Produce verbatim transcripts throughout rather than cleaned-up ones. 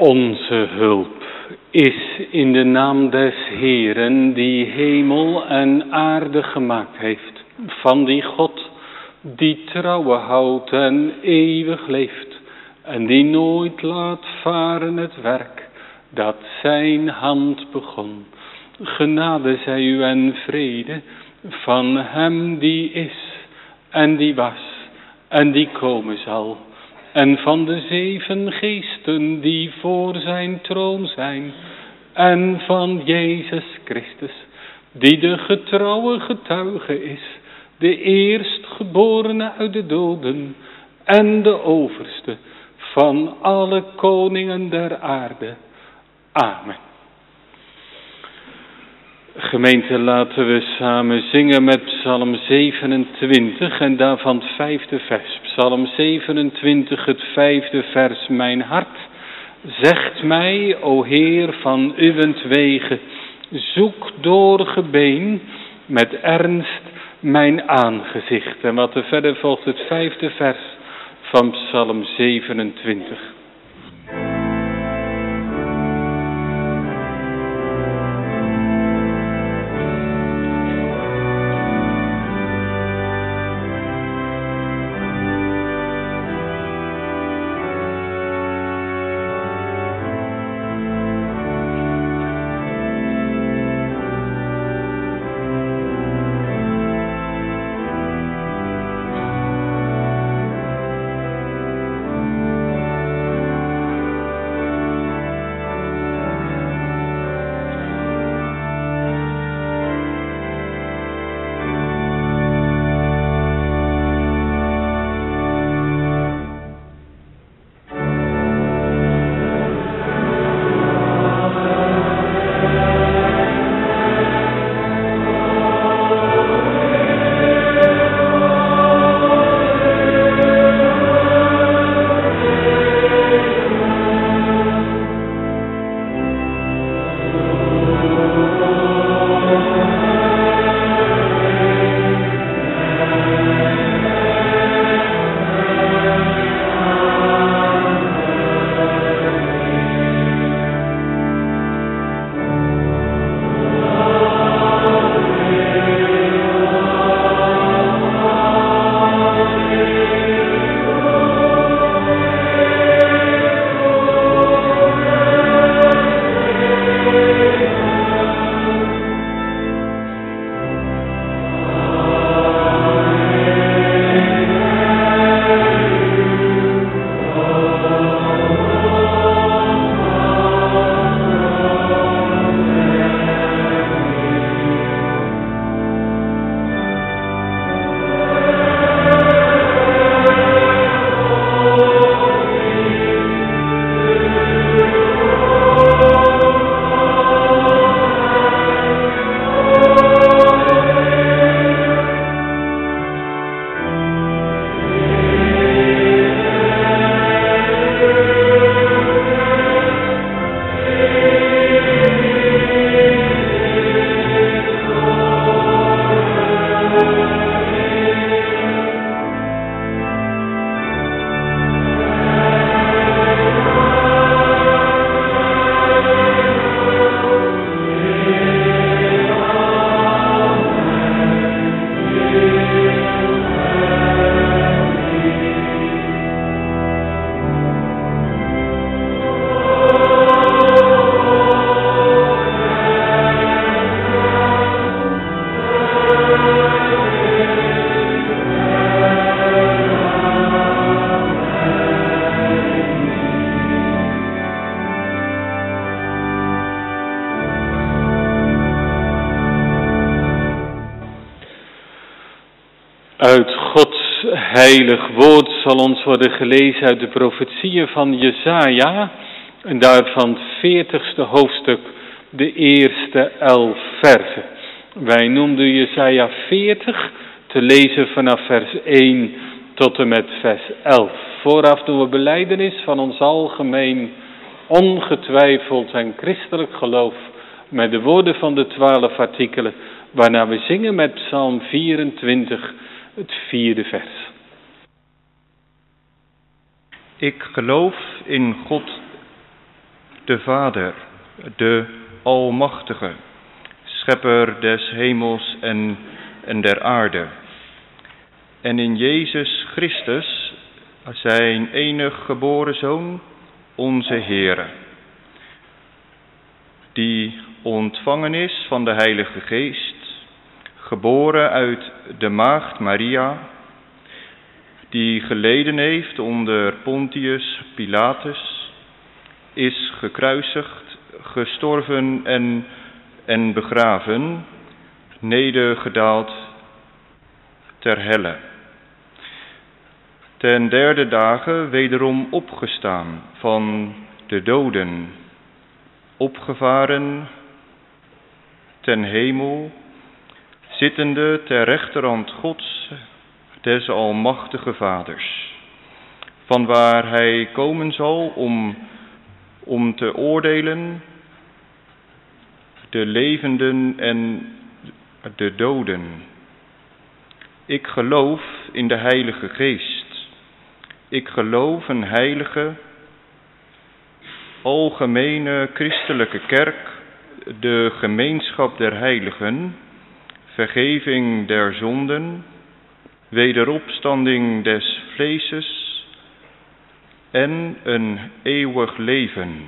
Onze hulp is in de naam des Heeren, die hemel en aarde gemaakt heeft, van die God die trouwe houdt en eeuwig leeft, en die nooit laat varen het werk dat zijn hand begon. Genade zij u en vrede van hem die is en die was en die komen zal, en van de zeven geesten die voor zijn troon zijn, en van Jezus Christus, die de getrouwe getuige is, de eerstgeborene uit de doden en de overste van alle koningen der aarde. Amen. Gemeente, laten we samen zingen met Psalm zevenentwintig en daarvan het vijfde vers. Psalm zevenentwintig, het vijfde vers. Mijn hart zegt mij, o Heer, van uwentwege, zoek door gebeen met ernst mijn aangezicht. En wat er verder volgt, het vijfde vers van Psalm zevenentwintig. Uit Gods heilig woord zal ons worden gelezen uit de profetieën van Jesaja, en daarvan het veertigste hoofdstuk, de eerste elf versen. Wij noemden Jesaja veertig, te lezen vanaf vers één tot en met vers elf. Vooraf doen we belijdenis van ons algemeen, ongetwijfeld en christelijk geloof, met de woorden van de twaalf artikelen, waarna we zingen met Psalm vierentwintig, het vierde vers. Ik geloof in God, de Vader, de Almachtige, Schepper des hemels en, en der aarde. En in Jezus Christus, zijn enig geboren Zoon, onze Heere, die ontvangen is van de Heilige Geest, geboren uit de maagd Maria, die geleden heeft onder Pontius Pilatus, is gekruisigd, gestorven en, en begraven, nedergedaald ter helle. Ten derde dagen wederom opgestaan van de doden, opgevaren ten hemel, zittende ter rechterhand Gods, des Almachtige Vaders, vanwaar hij komen zal om, om te oordelen de levenden en de doden. Ik geloof in de Heilige Geest. Ik geloof een heilige, algemene christelijke kerk, de gemeenschap der heiligen, vergeving der zonden, wederopstanding des vleeses en een eeuwig leven.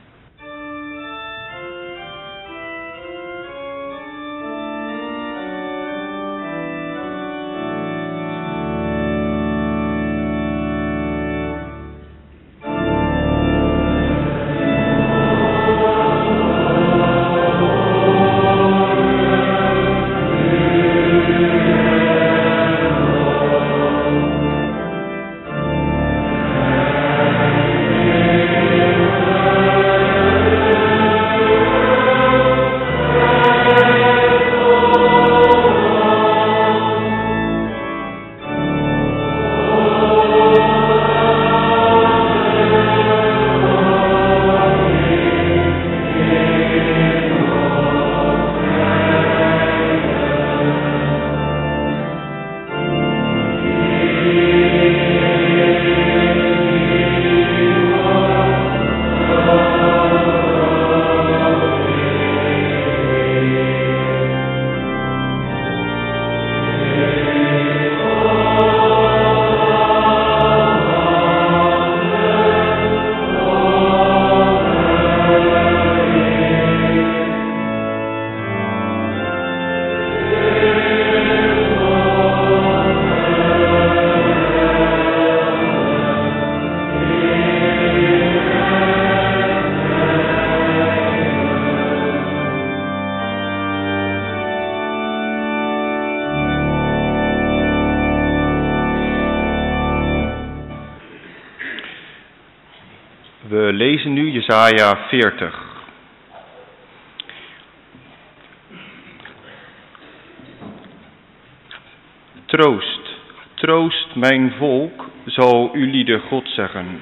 We lezen nu Jesaja veertig. Troost, troost mijn volk, zal uliede God zeggen.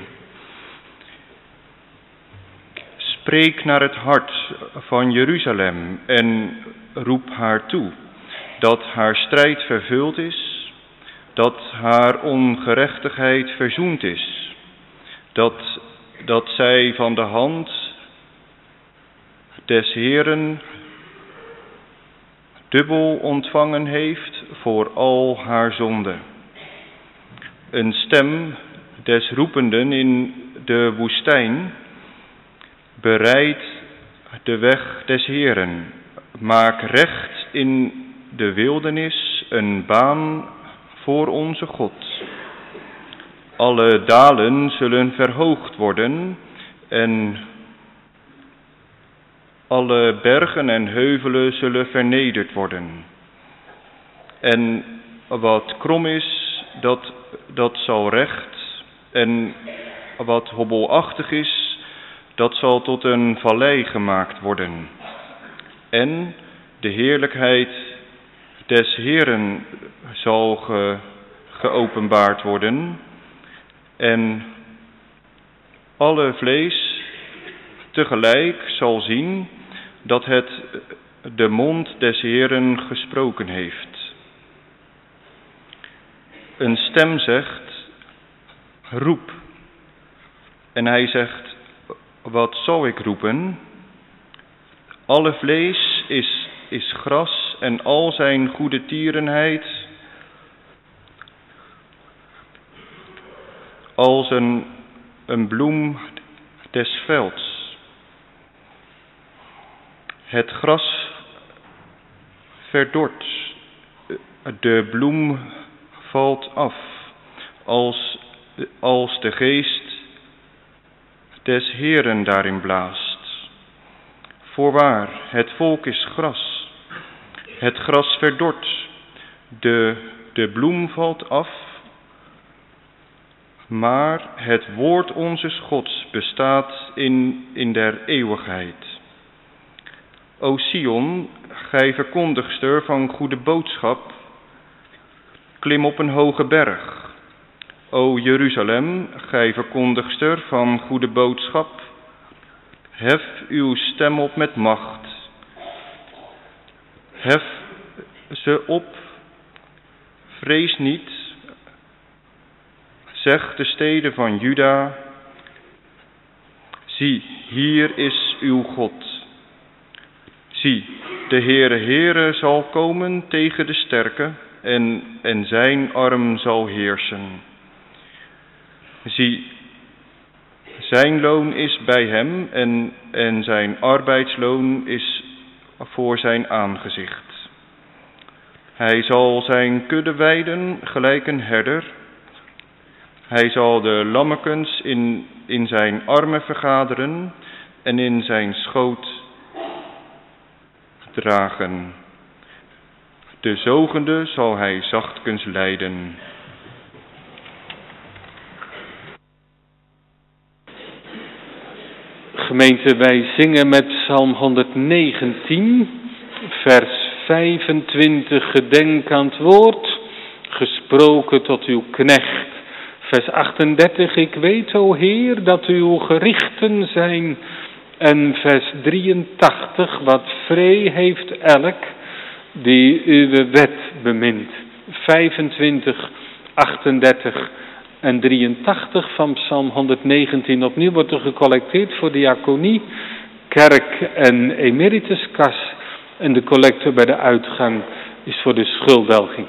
Spreek naar het hart van Jeruzalem en roep haar toe, dat haar strijd vervuld is, dat haar ongerechtigheid verzoend is, dat, dat zij van de hand des Heeren dubbel ontvangen heeft voor al haar zonden. Een stem des roependen in de woestijn, bereid de weg des Heeren, maak recht in de wildernis een baan voor onze God. Alle dalen zullen verhoogd worden en alle bergen en heuvelen zullen vernederd worden. En wat krom is, dat, dat zal recht, en wat hobbelachtig is, dat zal tot een vallei gemaakt worden. En de heerlijkheid des Heeren zal ge, geopenbaard worden, en alle vlees tegelijk zal zien dat het de mond des Heeren gesproken heeft. Een stem zegt, roep. En hij zegt, wat zal ik roepen? Alle vlees is, is gras en al zijn goede tierenheid als een, een bloem des velds. Het gras verdort, de bloem valt af, als, als de geest des Heeren daarin blaast. Voorwaar, het volk is gras, het gras verdort, de, de bloem valt af, maar het woord onzes Gods bestaat in, in der eeuwigheid. O Sion, gij verkondigster van goede boodschap, klim op een hoge berg. O Jeruzalem, gij verkondigster van goede boodschap, hef uw stem op met macht. Hef ze op, vrees niet. Zeg de steden van Juda, zie, hier is uw God. Zie, de Heere Heere zal komen tegen de sterke en, en zijn arm zal heersen. Zie, zijn loon is bij hem en, en zijn arbeidsloon is voor zijn aangezicht. Hij zal zijn kudde weiden gelijk een herder. Hij zal de lammekens in, in zijn armen vergaderen en in zijn schoot dragen. De zogende zal hij zachtkens leiden. Gemeente, wij zingen met Psalm honderdnegentien, vers vijfentwintig, gedenk aan het woord, gesproken tot uw knecht. Vers achtendertig, ik weet, o Heer, dat uw gerichten zijn. En vers drieëntachtig, wat vree heeft elk die uw wet bemint. vijfentwintig, achtendertig en drieëntachtig van Psalm honderdnegentien. Opnieuw wordt er gecollecteerd voor diaconie, kerk en emerituskas. En de collecte bij de uitgang is voor de schulddelging.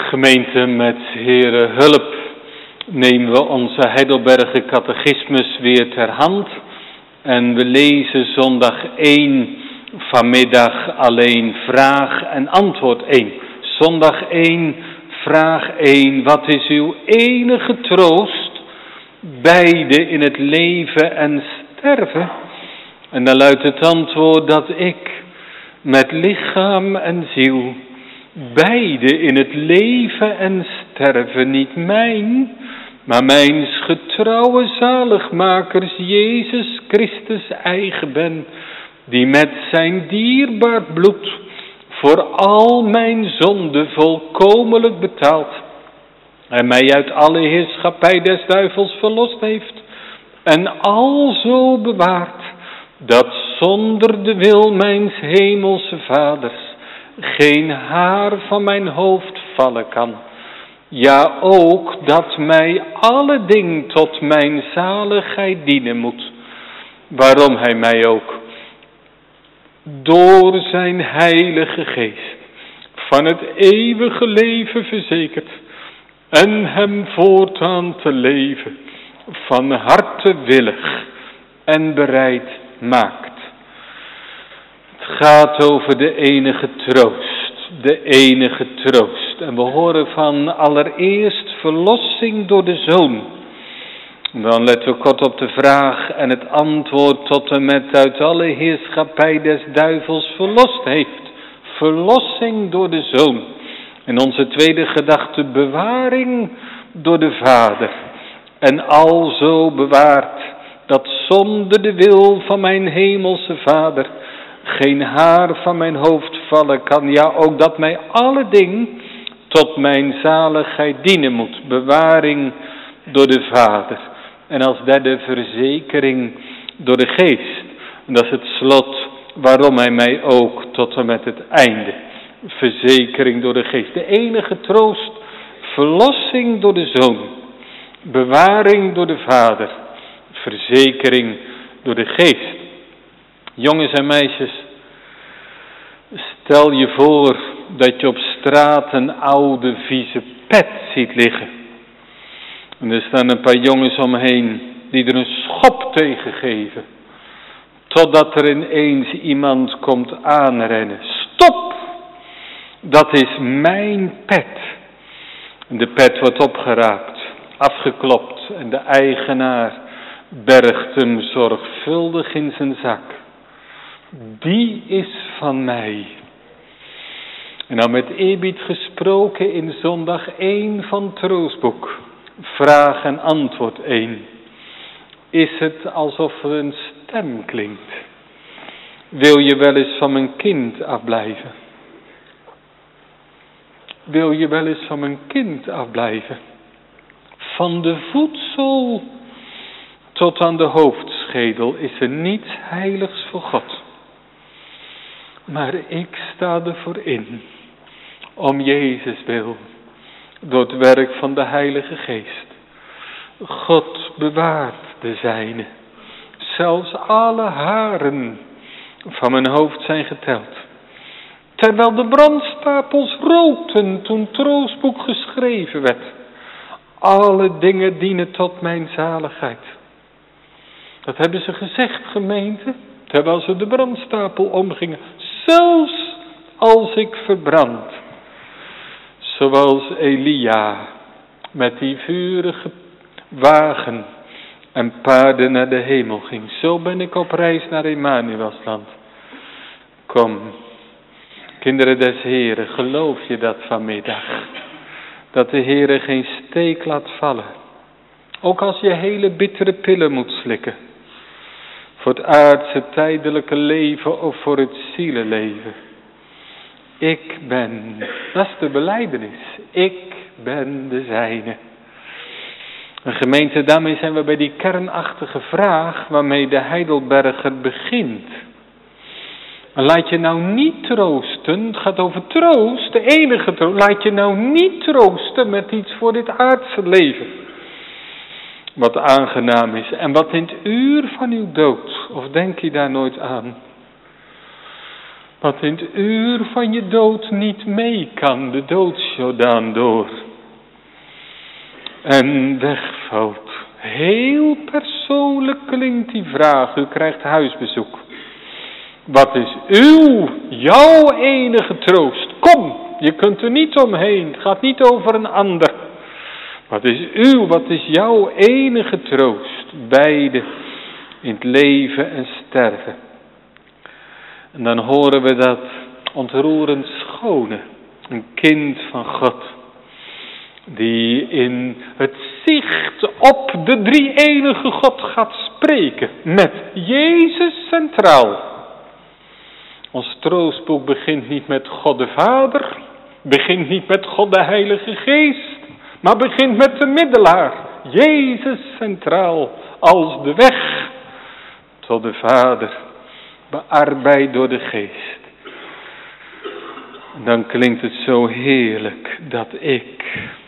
Gemeente, met Heere hulp nemen we onze Heidelberger catechismus weer ter hand. En we lezen zondag één vanmiddag alleen vraag en antwoord één. Zondag één, vraag één. Wat is uw enige troost, beide in het leven en sterven? En dan luidt het antwoord dat ik met lichaam en ziel, beide in het leven en sterven, niet mijn, maar mijns getrouwe zaligmakers Jezus Christus eigen ben, die met zijn dierbaar bloed voor al mijn zonde volkomenlijk betaald en mij uit alle heerschappij des duivels verlost heeft en alzo bewaart, dat zonder de wil mijns hemelse vaders geen haar van mijn hoofd vallen kan. Ja, ook dat mij alle ding tot mijn zaligheid dienen moet. Waarom hij mij ook door zijn heilige geest van het eeuwige leven verzekert en hem voortaan te leven van harte willig en bereid maakt. Het gaat over de enige troost, de enige troost. En we horen van allereerst verlossing door de Zoon. Dan letten we kort op de vraag en het antwoord tot en met uit alle heerschappij des duivels verlost heeft. Verlossing door de Zoon. En onze tweede gedachte, bewaring door de Vader. En alzo bewaard, dat zonder de wil van mijn hemelse Vader geen haar van mijn hoofd vallen kan. Ja, ook dat mij alle ding tot mijn zaligheid dienen moet. Bewaring door de Vader. En als derde verzekering door de Geest. En dat is het slot waarom hij mij ook tot en met het einde. Verzekering door de Geest. De enige troost, verlossing door de Zoon. Bewaring door de Vader. Verzekering door de Geest. Jongens en meisjes, stel je voor dat je op straat een oude vieze pet ziet liggen. En er staan een paar jongens omheen die er een schop tegen geven. Totdat er ineens iemand komt aanrennen. Stop! Dat is mijn pet. En de pet wordt opgeraapt, afgeklopt en de eigenaar bergt hem zorgvuldig in zijn zak. Die is van mij. En nou met eerbied gesproken in zondag één van Troostboek. Vraag en antwoord één. Is het alsof er een stem klinkt? Wil je wel eens van mijn kind afblijven? Wil je wel eens van mijn kind afblijven? Van de voedsel tot aan de hoofdschedel is er niets heiligs voor God. Maar ik sta ervoor in, om Jezus wil, door het werk van de Heilige Geest. God bewaart de zijne. Zelfs alle haren van mijn hoofd zijn geteld. Terwijl de brandstapels rookten toen Troostboek geschreven werd. Alle dingen dienen tot mijn zaligheid. Dat hebben ze gezegd, gemeente, terwijl ze de brandstapel omgingen. Zelfs als ik verbrand. Zoals Elia met die vurige wagen en paarden naar de hemel ging. Zo ben ik op reis naar Emmanuelsland. Kom, kinderen des Heren, geloof je dat vanmiddag? Dat de Heere geen steek laat vallen. Ook als je hele bittere pillen moet slikken. Voor het aardse tijdelijke leven of voor het zielenleven. Ik ben, dat is de belijdenis. Ik ben de zijne. En gemeente, daarmee zijn we bij die kernachtige vraag waarmee de Heidelberger begint. Maar laat je nou niet troosten, het gaat over troost, de enige troost. Laat je nou niet troosten met iets voor dit aardse leven. Wat aangenaam is en wat in het uur van uw dood, of denk je daar nooit aan? wat in het uur van je dood niet mee kan, de doodsjordaan door. En wegvalt. Heel persoonlijk klinkt die vraag, u krijgt huisbezoek. Wat is uw, jouw enige troost? Kom, je kunt er niet omheen, het gaat niet over een ander. Wat is uw, wat is jouw enige troost? Beide in het leven en sterven. En dan horen we dat ontroerend schone, een kind van God, die in het zicht op de drie enige God gaat spreken, met Jezus centraal. Ons troostboek begint niet met God de Vader, begint niet met God de Heilige Geest, maar begint met de middelaar, Jezus centraal, als de weg tot de Vader, bearbeid door de Geest. En dan klinkt het zo heerlijk dat ik,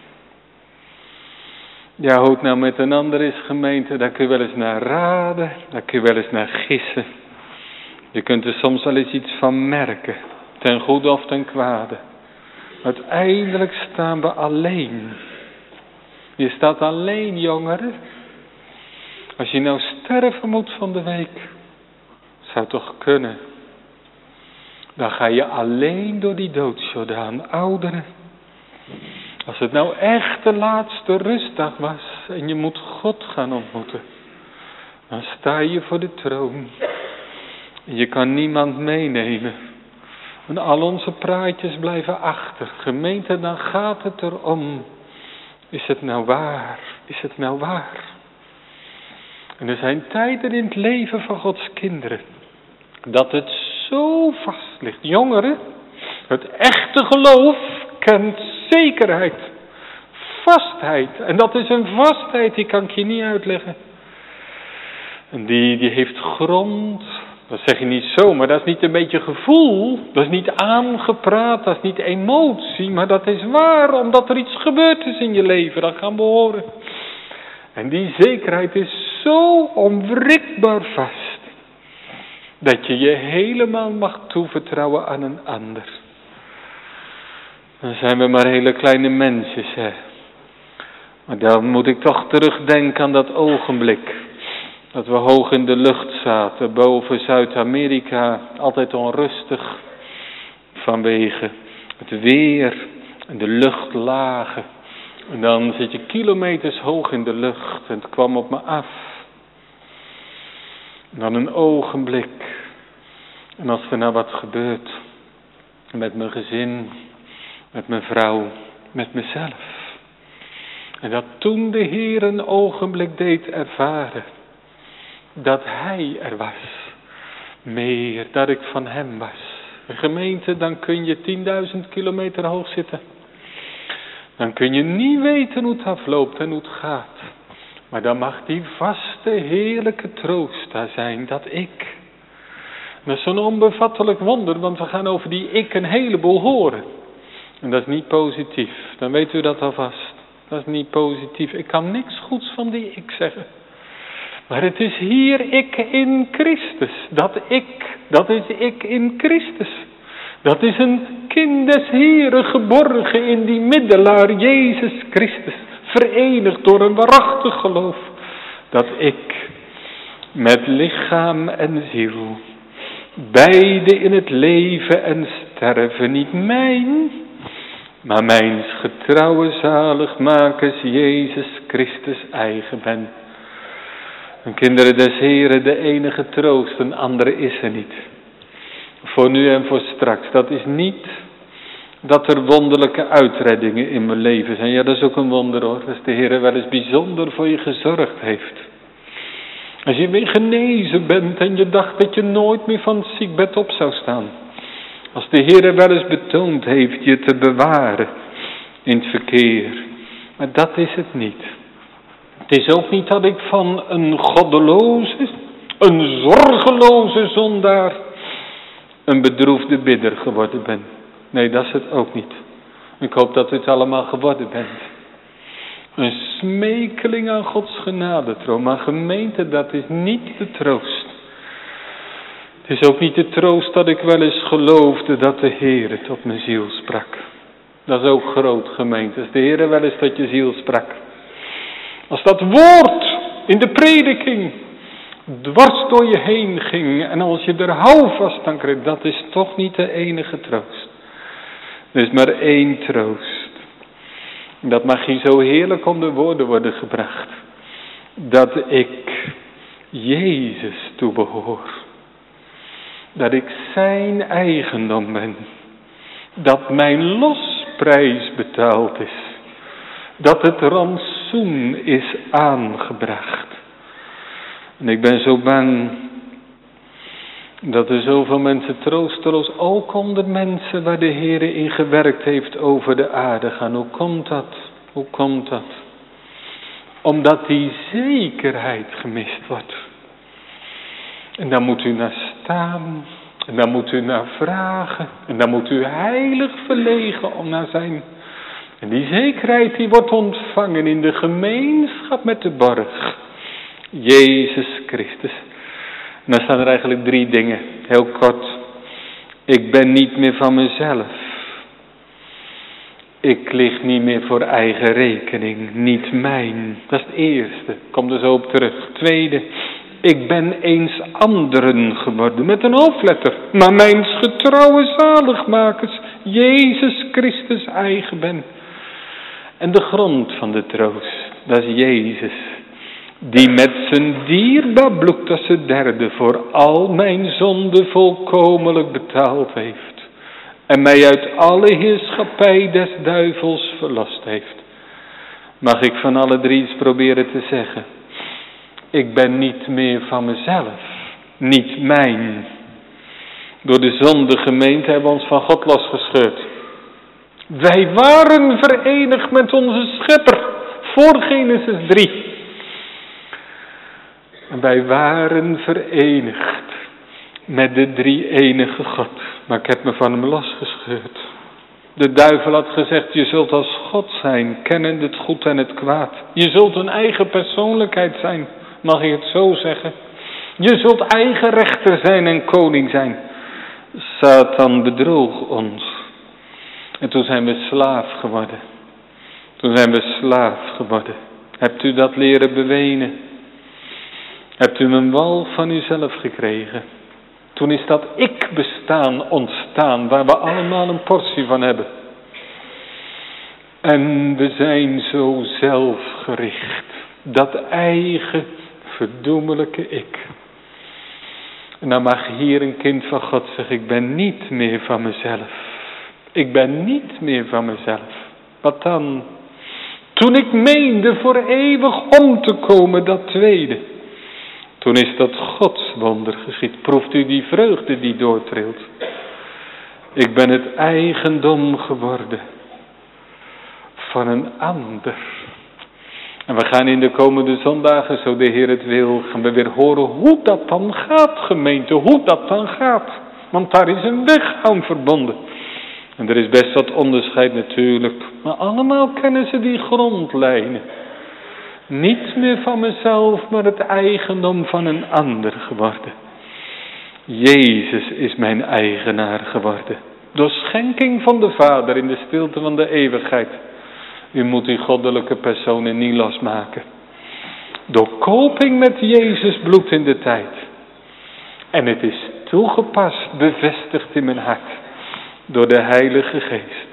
ja, hoe het nou met een ander is, gemeente, daar kun je wel eens naar raden, daar kun je wel eens naar gissen. Je kunt er soms wel eens iets van merken, ten goede of ten kwade. Uiteindelijk staan we alleen. Je staat alleen, jongeren. Als je nou sterven moet van de week, zou toch kunnen. Dan ga je alleen door die doodsjordaan, ouderen. Als het nou echt de laatste rustdag was en je moet God gaan ontmoeten, dan sta je voor de troon. En je kan niemand meenemen. En al onze praatjes blijven achter. Gemeente, dan gaat het erom. Is het nou waar? Is het nou waar? En er zijn tijden in het leven van Gods kinderen dat het zo vast ligt. Jongeren, het echte geloof kent zekerheid, vastheid. En dat is een vastheid, die kan ik je niet uitleggen. En die, die heeft grond. Dat zeg je niet zo, maar dat is niet een beetje gevoel. Dat is niet aangepraat, dat is niet emotie. Maar dat is waar, omdat er iets gebeurd is in je leven. Dat gaan we horen. En die zekerheid is zo onwrikbaar vast, dat je je helemaal mag toevertrouwen aan een ander. Dan zijn we maar hele kleine mensjes, hè. Maar dan moet ik toch terugdenken aan dat ogenblik dat we hoog in de lucht zaten, boven Zuid-Amerika, altijd onrustig vanwege het weer en de luchtlagen. En dan zit je kilometers hoog in de lucht en het kwam op me af. En dan een ogenblik. En als er nou wat gebeurt, met mijn gezin, met mijn vrouw, met mezelf. En dat toen de Heer een ogenblik deed ervaren dat Hij er was. Meer dat ik van Hem was. Een gemeente, dan kun je tienduizend kilometer hoog zitten. Dan kun je niet weten hoe het afloopt en hoe het gaat. Maar dan mag die vaste, heerlijke troost daar zijn, dat ik. Dat is zo'n onbevattelijk wonder, want we gaan over die ik een heleboel horen. En dat is niet positief, dan weet u dat alvast. Dat is niet positief. Ik kan niks goeds van die ik zeggen. Maar het is hier ik in Christus. Dat ik, dat is ik in Christus. Dat is een kind des Heren geborgen in die middelaar Jezus Christus. Verenigd door een waarachtig geloof. Dat ik met lichaam en ziel, beide in het leven en sterven, niet mijn, maar mijns getrouwe zaligmakers Jezus Christus eigen ben. En kinderen des Heren, de enige troost, een andere is er niet. Voor nu en voor straks. Dat is niet dat er wonderlijke uitreddingen in mijn leven zijn. Ja, dat is ook een wonder hoor. Als de Heer wel eens bijzonder voor je gezorgd heeft. Als je weer genezen bent en je dacht dat je nooit meer van het ziekbed op zou staan. Als de Heer wel eens betoond heeft je te bewaren in het verkeer. Maar dat is het niet. Het is ook niet dat ik van een goddeloze, een zorgeloze zondaar, een bedroefde bidder geworden ben. Nee, dat is het ook niet. Ik hoop dat u het allemaal geworden bent. Een smekeling aan Gods genadetroon. Maar gemeente, dat is niet de troost. Het is ook niet de troost dat ik wel eens geloofde dat de Heere tot mijn ziel sprak. Dat is ook groot, gemeente. Als de Heere wel eens tot je ziel sprak. Als dat woord in de prediking dwars door je heen ging. En als je er houvast aan kreeg. Dat is toch niet de enige troost. Er is maar één troost. Dat mag hier zo heerlijk onder woorden worden gebracht. Dat ik Jezus toebehoor. Dat ik zijn eigendom ben. Dat mijn losprijs betaald is. Dat het rantsoen is aangebracht. En ik ben zo bang dat er zoveel mensen troosteloos, ook onder mensen waar de Heer in gewerkt heeft, over de aarde gaan. Hoe komt dat? Hoe komt dat? Omdat die zekerheid gemist wordt. En daar moet u naar staan. En daar moet u naar vragen. En daar moet u heilig verlegen om naar zijn. En die zekerheid die wordt ontvangen in de gemeenschap met de borg. Jezus Christus. En dan staan er eigenlijk drie dingen. Heel kort. Ik ben niet meer van mezelf. Ik lig niet meer voor eigen rekening. Niet mijn. Dat is het eerste. Kom er zo op terug. Tweede. Ik ben eens anderen geworden. Met een hoofdletter. Maar mijn getrouwe zaligmakers. Jezus Christus eigen ben. En de grond van de troost. Dat is Jezus. Die met zijn dierbaar bloed als het derde voor al mijn zonden volkomenlijk betaald heeft. En mij uit alle heerschappij des duivels verlost heeft. Mag ik van alle drie eens proberen te zeggen. Ik ben niet meer van mezelf. Niet mijn. Door de zonde gemeente hebben we ons van God losgescheurd. Wij waren verenigd met onze schepper. Voor Genesis drie. En wij waren verenigd met de drie enige God. Maar ik heb me van hem losgescheurd. De duivel had gezegd, je zult als God zijn, kennend het goed en het kwaad. Je zult een eigen persoonlijkheid zijn, mag ik het zo zeggen. Je zult eigen rechter zijn en koning zijn. Satan bedroog ons. En toen zijn we slaaf geworden. Toen zijn we slaaf geworden. Hebt u dat leren bewenen? Hebt u een wal van uzelf gekregen? Toen is dat ik-bestaan ontstaan, waar we allemaal een portie van hebben. En we zijn zo zelfgericht. Dat eigen, verdoemelijke ik. En dan mag hier een kind van God zeggen, ik ben niet meer van mezelf. Ik ben niet meer van mezelf. Wat dan? Toen ik meende voor eeuwig om te komen, dat tweede. Toen is dat Gods wonder geschied. Proeft u die vreugde die doortrilt. Ik ben het eigendom geworden van een ander. En we gaan in de komende zondagen, zo de Heer het wil, gaan we weer horen hoe dat dan gaat, gemeente. Hoe dat dan gaat. Want daar is een weg aan verbonden. En er is best wat onderscheid natuurlijk. Maar allemaal kennen ze die grondlijnen. Niet meer van mezelf, maar het eigendom van een ander geworden. Jezus is mijn eigenaar geworden. Door schenking van de Vader in de stilte van de eeuwigheid. U moet die goddelijke personen niet losmaken. Door koping met Jezus bloed in de tijd. En het is toegepast, bevestigd in mijn hart. Door de Heilige Geest.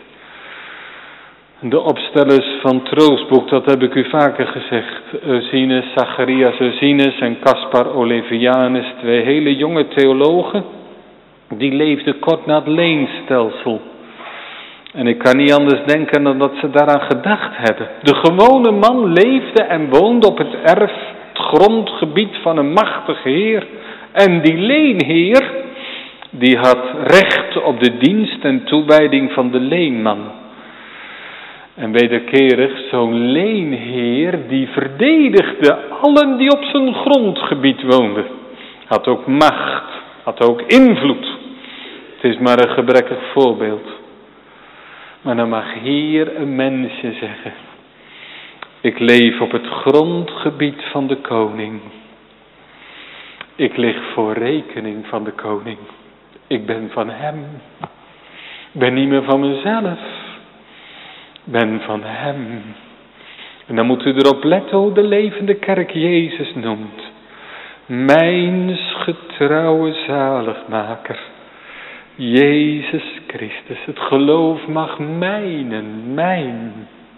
De opstellers van Troostboek, dat heb ik u vaker gezegd. Ursinus, Zacharias Ursinus en Caspar Olevianus, twee hele jonge theologen. Die leefden kort na het leenstelsel. En ik kan niet anders denken dan dat ze daaraan gedacht hebben. De gewone man leefde en woonde op het erf, het grondgebied van een machtige heer. En die leenheer, die had recht op de dienst en toewijding van de leenman. En wederkerig, zo'n leenheer, die verdedigde allen die op zijn grondgebied woonden. Had ook macht, had ook invloed. Het is maar een gebrekkig voorbeeld. Maar dan mag hier een mensje zeggen, ik leef op het grondgebied van de koning. Ik lig voor rekening van de koning. Ik ben van hem. Ik ben niet meer van mezelf. Ik ben van hem. En dan moet u erop letten hoe de levende kerk Jezus noemt. Mijn getrouwe zaligmaker. Jezus Christus. Het geloof mag mijnen, mijn.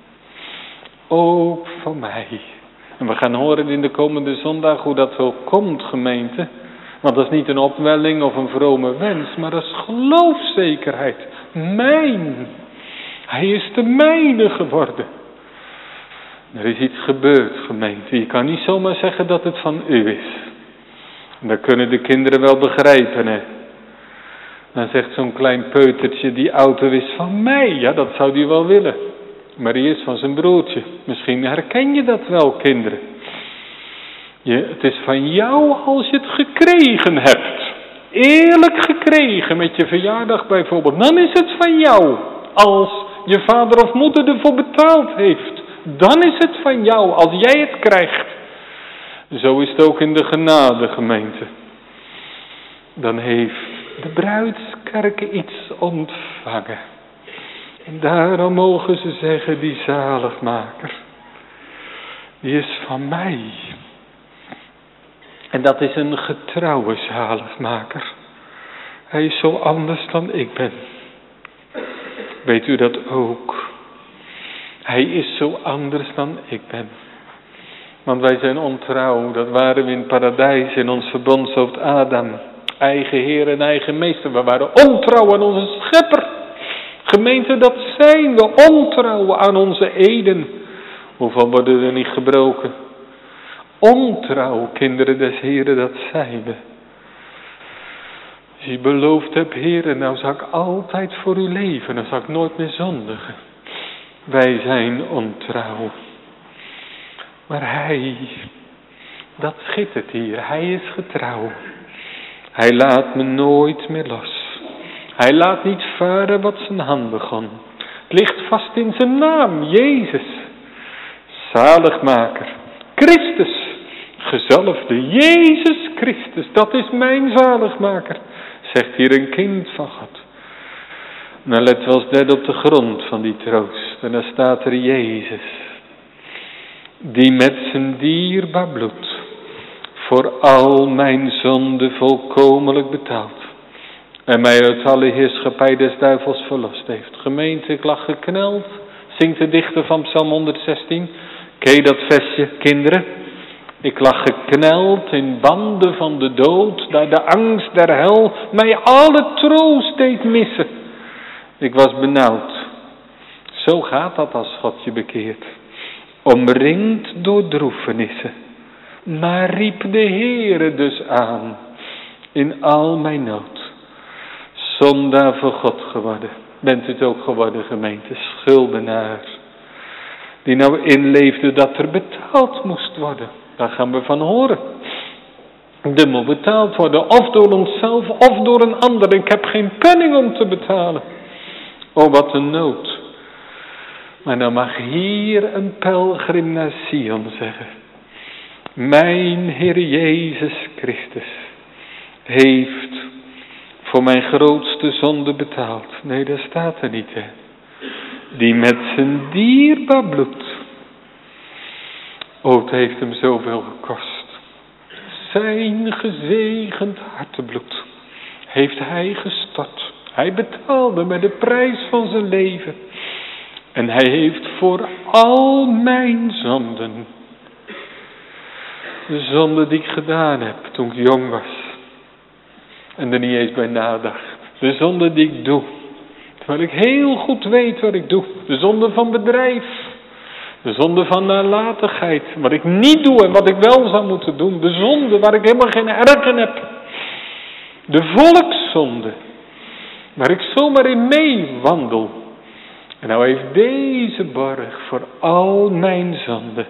Ook van mij. En we gaan horen in de komende zondag hoe dat zo komt, gemeente. Want dat is niet een opwelling of een vrome wens, maar dat is geloofszekerheid. Mijn. Hij is de mijne geworden. Er is iets gebeurd, gemeente. Je kan niet zomaar zeggen dat het van u is. En dat kunnen de kinderen wel begrijpen, hè. Dan zegt zo'n klein peutertje, die auto is van mij. Ja, dat zou die wel willen. Maar die is van zijn broertje. Misschien herken je dat wel, kinderen. Je, het is van jou als je het gekregen hebt. Eerlijk gekregen met je verjaardag bijvoorbeeld. Dan is het van jou. Als je vader of moeder ervoor betaald heeft. Dan is het van jou als jij het krijgt. Zo is het ook in de genade, gemeente. Dan heeft de bruidskerk iets ontvangen. En daarom mogen ze zeggen, die zaligmaker, die is van mij. En dat is een getrouwe zaligmaker. Hij is zo anders dan ik ben. Weet u dat ook? Hij is zo anders dan ik ben. Want wij zijn ontrouw. Dat waren we in het paradijs in ons verbondshoofd Adam. Eigen Heer en eigen meester. We waren ontrouw aan onze schepper. Gemeente, dat zijn we, ontrouw aan onze eden. Hoeveel worden er niet gebroken? Ontrouw, kinderen des Heren, dat zijn we. Als je beloofd hebt, Heer, nou zal ik altijd voor u leven. Dan zal ik nooit meer zondigen. Wij zijn ontrouw. Maar hij, dat schittert hier, hij is getrouw. Hij laat me nooit meer los. Hij laat niet varen wat zijn hand begon. Het ligt vast in zijn naam, Jezus. Zaligmaker, Christus, gezalfde Jezus Christus. Dat is mijn zaligmaker, zegt hier een kind van God. Nou, let wel eens derde op de grond van die troost. En daar staat er Jezus, die met zijn dierbaar bloed voor al mijn zonde volkomenlijk betaald. En mij uit alle heerschappij des duivels verlost heeft. Gemeente, ik lag gekneld, zingt de dichter van Psalm honderdzestien. Ken je dat versje, kinderen? Ik lag gekneld in banden van de dood, daar de angst der hel mij alle troost deed missen. Ik was benauwd. Zo gaat dat als God je bekeert. Omringd door droefenissen. Maar riep de Heere dus aan in al mijn nood. Zondaar voor God geworden. Bent u het ook geworden, gemeente? Schuldenaar. Die nou inleefde dat er betaald moest worden. Daar gaan we van horen. Er moet betaald worden. Of door onszelf of door een ander. Ik heb geen penning om te betalen. Oh, wat een nood. Maar dan mag hier een pelgrim naar Sion zeggen. Mijn Heer Jezus Christus heeft voor mijn grootste zonde betaald. Nee, dat staat er niet, hè. Die met zijn dierbaar bloed. Oh, het heeft hem zoveel gekost. Zijn gezegend hartebloed heeft hij gestort. Hij betaalde met de prijs van zijn leven. En hij heeft voor al mijn zonden, de zonde die ik gedaan heb toen ik jong was en er niet eens bij nadacht. De zonde die ik doe, terwijl ik heel goed weet wat ik doe. De zonde van bedrijf. De zonde van nalatigheid. Wat ik niet doe en wat ik wel zou moeten doen. De zonde waar ik helemaal geen erg in heb. De volkszonde. Waar ik zomaar in meewandel. En nou heeft deze borg voor al mijn zonden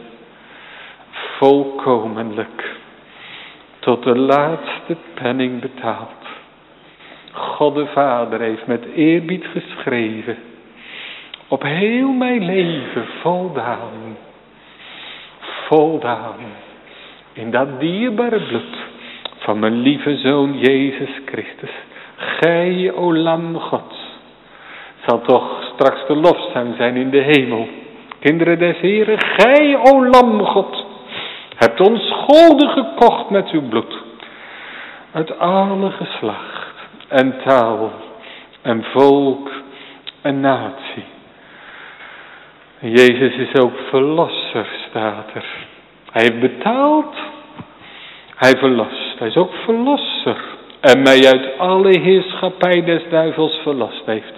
volkomenlijk tot de laatste penning betaald. God de Vader heeft met eerbied geschreven. Op heel mijn leven voldaan. Voldaan. In dat dierbare bloed van mijn lieve Zoon Jezus Christus. Gij, o Lam Gods, zal toch straks de lofzang zijn in de hemel. Kinderen des Heren, gij, o Lam God, hebt ons goden gekocht met uw bloed. Uit alle geslacht en taal en volk en natie. En Jezus is ook verlosser, staat er. Hij heeft betaald, hij verlost. Hij is ook verlosser. En mij uit alle heerschappij des duivels verlost heeft.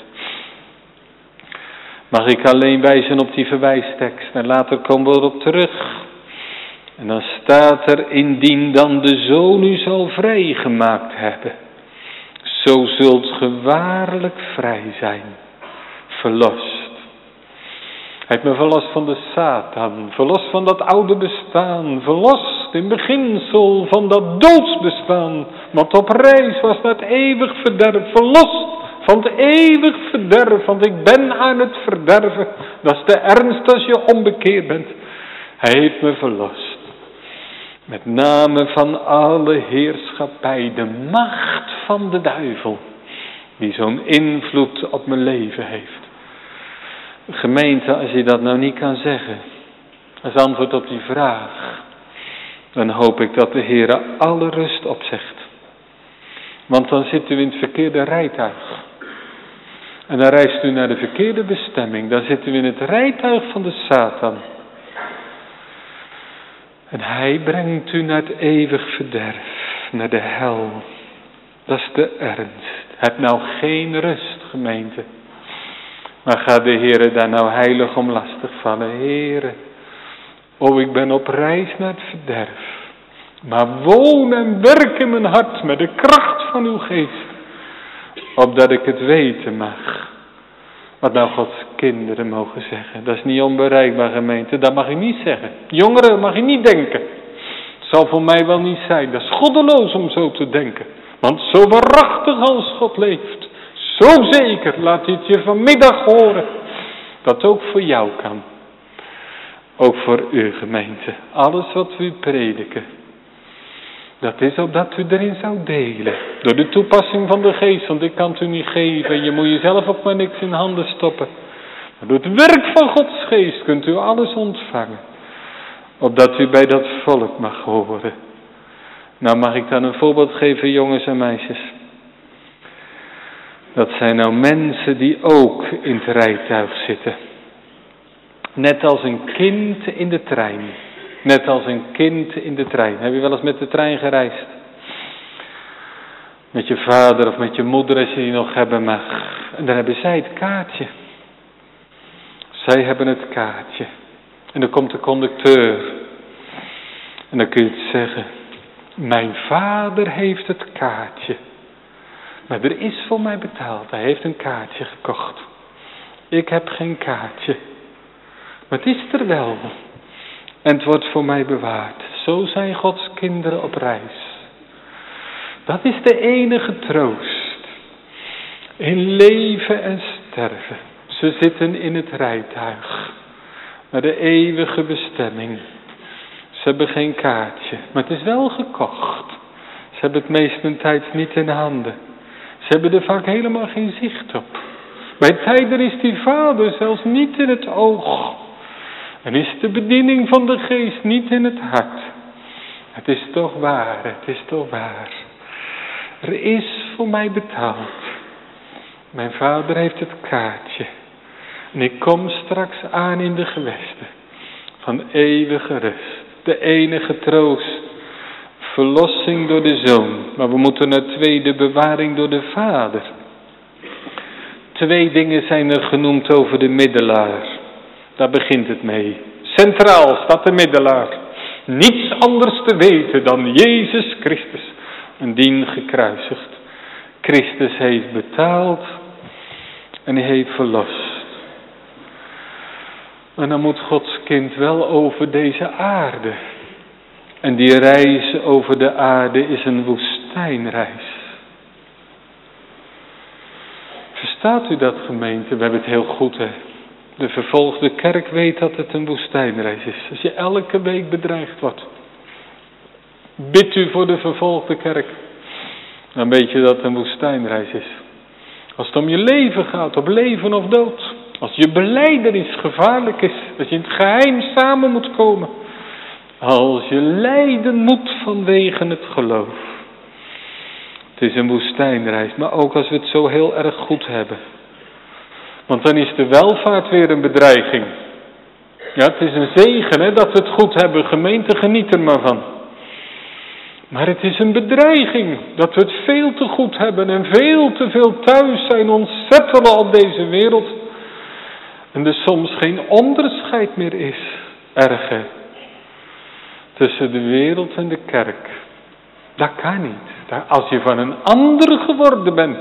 Mag ik alleen wijzen op die verwijstekst en later komen we erop terug. En dan staat er, indien dan de Zoon u zal vrijgemaakt hebben, zo zult ge waarlijk vrij zijn, verlost. Hij heeft me verlost van de Satan, verlost van dat oude bestaan, verlost in beginsel van dat doodsbestaan, want op reis was dat eeuwig verderf, verlost van het eeuwig verderf, want ik ben aan het verderven. Dat is de ernst als je onbekeerd bent. Hij heeft me verlost. Met name van alle heerschappij, de macht van de duivel, die zo'n invloed op mijn leven heeft. Gemeente, als je dat nou niet kan zeggen, als antwoord op die vraag, dan hoop ik dat de Heer alle rust opzegt. Want dan zit u in het verkeerde rijtuig. En dan reist u naar de verkeerde bestemming. Dan zit u in het rijtuig van de Satan. En hij brengt u naar het eeuwig verderf, naar de hel. Dat is de ernst. Heb nou geen rust, gemeente. Maar gaat de Heere daar nou heilig om lastig vallen? Heere, o ik ben op reis naar het verderf. Maar woon en werk in mijn hart met de kracht van uw geest. Opdat ik het weten mag. Wat nou Gods kinderen mogen zeggen. Dat is niet onbereikbaar, gemeente. Dat mag je niet zeggen. Jongeren, mag je niet denken. Het zal voor mij wel niet zijn. Dat is goddeloos om zo te denken. Want zo waarachtig als God leeft. Zo zeker laat hij het je vanmiddag horen. Dat ook voor jou kan. Ook voor uw gemeente. Alles wat we prediken. Dat is opdat u erin zou delen. Door de toepassing van de geest. Want ik kan het u niet geven. Je moet jezelf ook maar niks in handen stoppen. Maar door het werk van Gods geest kunt u alles ontvangen. Opdat u bij dat volk mag horen. Nou mag ik dan een voorbeeld geven, jongens en meisjes. Dat zijn nou mensen die ook in het rijtuig zitten. Net als een kind in de trein. Net als een kind in de trein. Heb je wel eens met de trein gereisd? Met je vader of met je moeder als je die nog hebben mag. En dan hebben zij het kaartje. Zij hebben het kaartje. En dan komt de conducteur. En dan kun je het zeggen. Mijn vader heeft het kaartje. Maar er is voor mij betaald. Hij heeft een kaartje gekocht. Ik heb geen kaartje. Maar het is er wel. En het wordt voor mij bewaard. Zo zijn Gods kinderen op reis. Dat is de enige troost. In leven en sterven. Ze zitten in het rijtuig. Naar de eeuwige bestemming. Ze hebben geen kaartje. Maar het is wel gekocht. Ze hebben het meestentijds niet in handen. Ze hebben er vaak helemaal geen zicht op. Bij tijden is die vader zelfs niet in het oog. En is de bediening van de geest niet in het hart. Het is toch waar, het is toch waar. Er is voor mij betaald. Mijn vader heeft het kaartje. En ik kom straks aan in de gewesten van eeuwige rust. De enige troost. Verlossing door de Zoon. Maar we moeten naar tweede bewaring door de Vader. Twee dingen zijn er genoemd over de middelaar. Daar begint het mee. Centraal staat de middelaar. Niets anders te weten dan Jezus Christus. En dien gekruisigd. Christus heeft betaald. En hij heeft verlost. En dan moet Gods kind wel over deze aarde. En die reis over de aarde is een woestijnreis. Verstaat u dat, gemeente? We hebben het heel goed, hè. De vervolgde kerk weet dat het een woestijnreis is. Als je elke week bedreigd wordt. bid u voor de vervolgde kerk. Dan weet je dat het een woestijnreis is. Als het om je leven gaat, op leven of dood. Als je belijdenis gevaarlijk is. Als je in het geheim samen moet komen. Als je lijden moet vanwege het geloof. Het is een woestijnreis, maar ook als we het zo heel erg goed hebben. Want dan is de welvaart weer een bedreiging. Ja, het is een zegen hè, dat we het goed hebben. Gemeente, geniet er maar van. Maar het is een bedreiging dat we het veel te goed hebben en veel te veel thuis zijn, ontzettelen op deze wereld. En er soms geen onderscheid meer is. Erg hè. Tussen de wereld en de kerk. Dat kan niet. Als je van een ander geworden bent,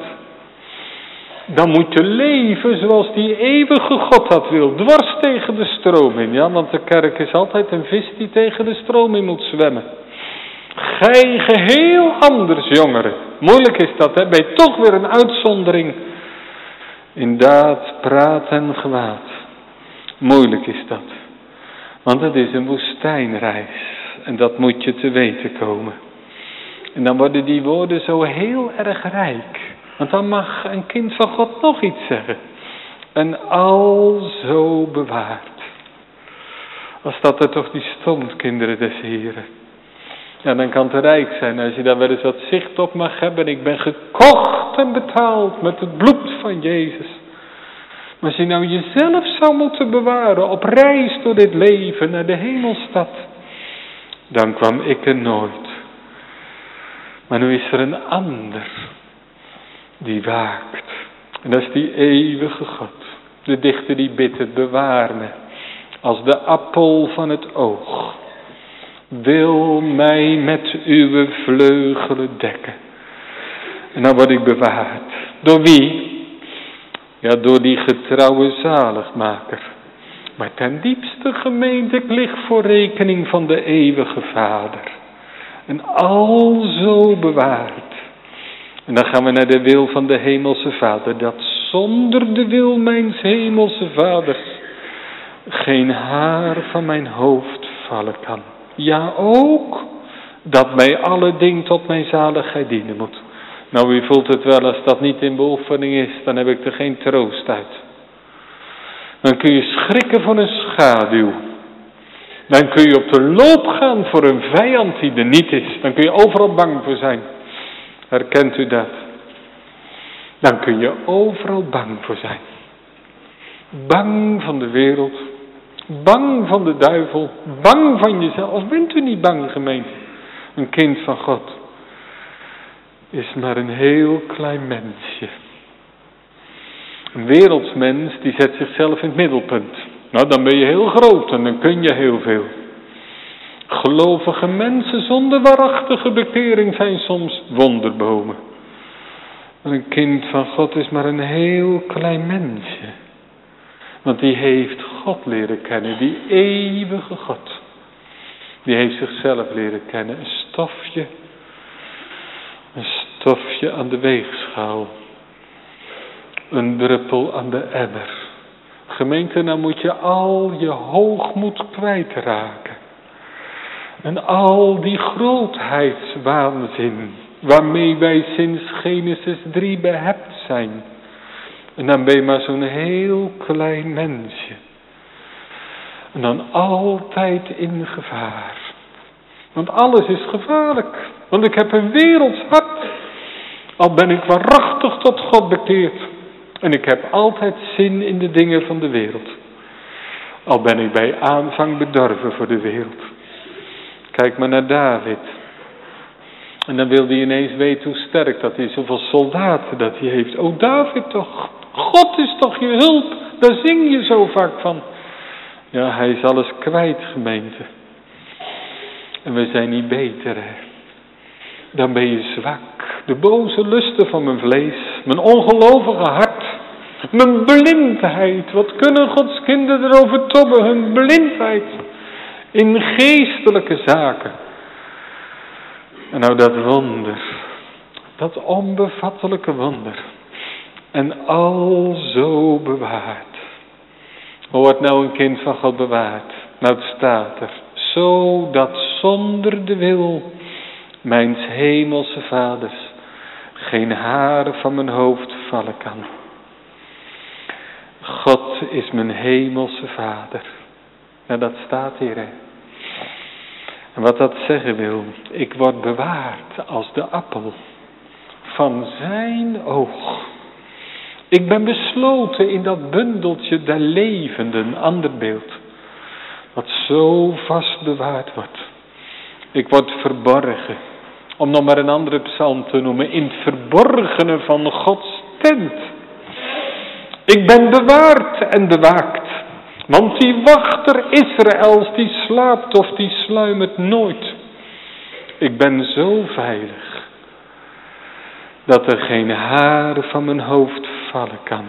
dan moet je leven zoals die eeuwige God dat wil. Dwars tegen de stroom in. Ja, want de kerk is altijd een vis die tegen de stroom in moet zwemmen. Gij geheel anders, jongeren. Moeilijk is dat, hè? Ben je toch weer een uitzondering. In daad, praat en gewaad. Moeilijk is dat. Want het is een woestijnreis. En dat moet je te weten komen. En dan worden die woorden zo heel erg rijk. Want dan mag een kind van God nog iets zeggen. En al zo bewaard. Als dat er toch niet stond, kinderen des Heren. Ja, dan kan het rijk zijn als je daar wel eens wat zicht op mag hebben. Ik ben gekocht en betaald met het bloed van Jezus. Maar als je nou jezelf zou moeten bewaren op reis door dit leven naar de hemelstad. Dan kwam ik er nooit. Maar nu is er een ander die waakt. En dat is die eeuwige God. De dichter die bidt het, bewaar me als de appel van het oog. Wil mij met uw vleugelen dekken. En dan word ik bewaard. Door wie? Ja, door die getrouwe zaligmaker. Maar ten diepste, gemeente, ik lig voor rekening van de eeuwige Vader. En al zo bewaard. En dan gaan we naar de wil van de hemelse Vader. Dat zonder de wil mijns hemelse Vaders geen haar van mijn hoofd vallen kan. Ja, ook dat mij alle dingen tot mijn zaligheid dienen moet. Nou, u voelt het wel, als dat niet in beoefening is, dan heb ik er geen troost uit. Dan kun je schrikken voor een schaduw. Dan kun je op de loop gaan voor een vijand die er niet is. Dan kun je overal bang voor zijn. Herkent u dat? Dan kun je overal bang voor zijn. Bang van de wereld. Bang van de duivel. Bang van jezelf. Of bent u niet bang, gemeente? Een kind van God is maar een heel klein mensje. Een wereldsmens die zet zichzelf in het middelpunt. Nou, dan ben je heel groot en dan kun je heel veel. Gelovige mensen zonder waarachtige bekering zijn soms wonderbomen. Maar een kind van God is maar een heel klein mensje. Want die heeft God leren kennen, die eeuwige God. Die heeft zichzelf leren kennen, een stofje. Een stofje aan de weegschaal. Een druppel aan de emmer. Gemeente, nou moet je al je hoogmoed kwijtraken. En al die grootheidswaanzin waarmee wij sinds Genesis drie behept zijn. En dan ben je maar zo'n heel klein mensje. En dan altijd in gevaar. Want alles is gevaarlijk. Want ik heb een werelds hart. Al ben ik waarachtig tot God bekeerd. En ik heb altijd zin in de dingen van de wereld. Al ben ik bij aanvang bedorven voor de wereld. Kijk maar naar David. En dan wilde hij ineens weten hoe sterk dat is. Hoeveel soldaten dat hij heeft. O David toch. God is toch je hulp. Daar zing je zo vaak van. Ja, hij is alles kwijt, gemeente. En we zijn niet beter, hè. Dan ben je zwak. De boze lusten van mijn vlees. Mijn ongelovige hart. Mijn blindheid. Wat kunnen Gods kinderen erover tobben? Hun blindheid. In geestelijke zaken. En nou dat wonder. Dat onbevattelijke wonder. En al zo bewaard. Hoe wordt nou een kind van God bewaard? Nou het staat er. Zodat zonder de wil mijns hemelse vaders, geen haar van mijn hoofd vallen kan. God is mijn hemelse vader. Nou, dat staat hier, hè. En wat dat zeggen wil, ik word bewaard als de appel van zijn oog. Ik ben besloten in dat bundeltje der levenden, ander beeld, wat zo vast bewaard wordt. Ik word verborgen, om nog maar een andere psalm te noemen, in het verborgene van Gods tent. Ik ben bewaard en bewaakt, want die wachter Israëls, die slaapt of die sluimert nooit. Ik ben zo veilig, dat er geen haar van mijn hoofd vallen kan.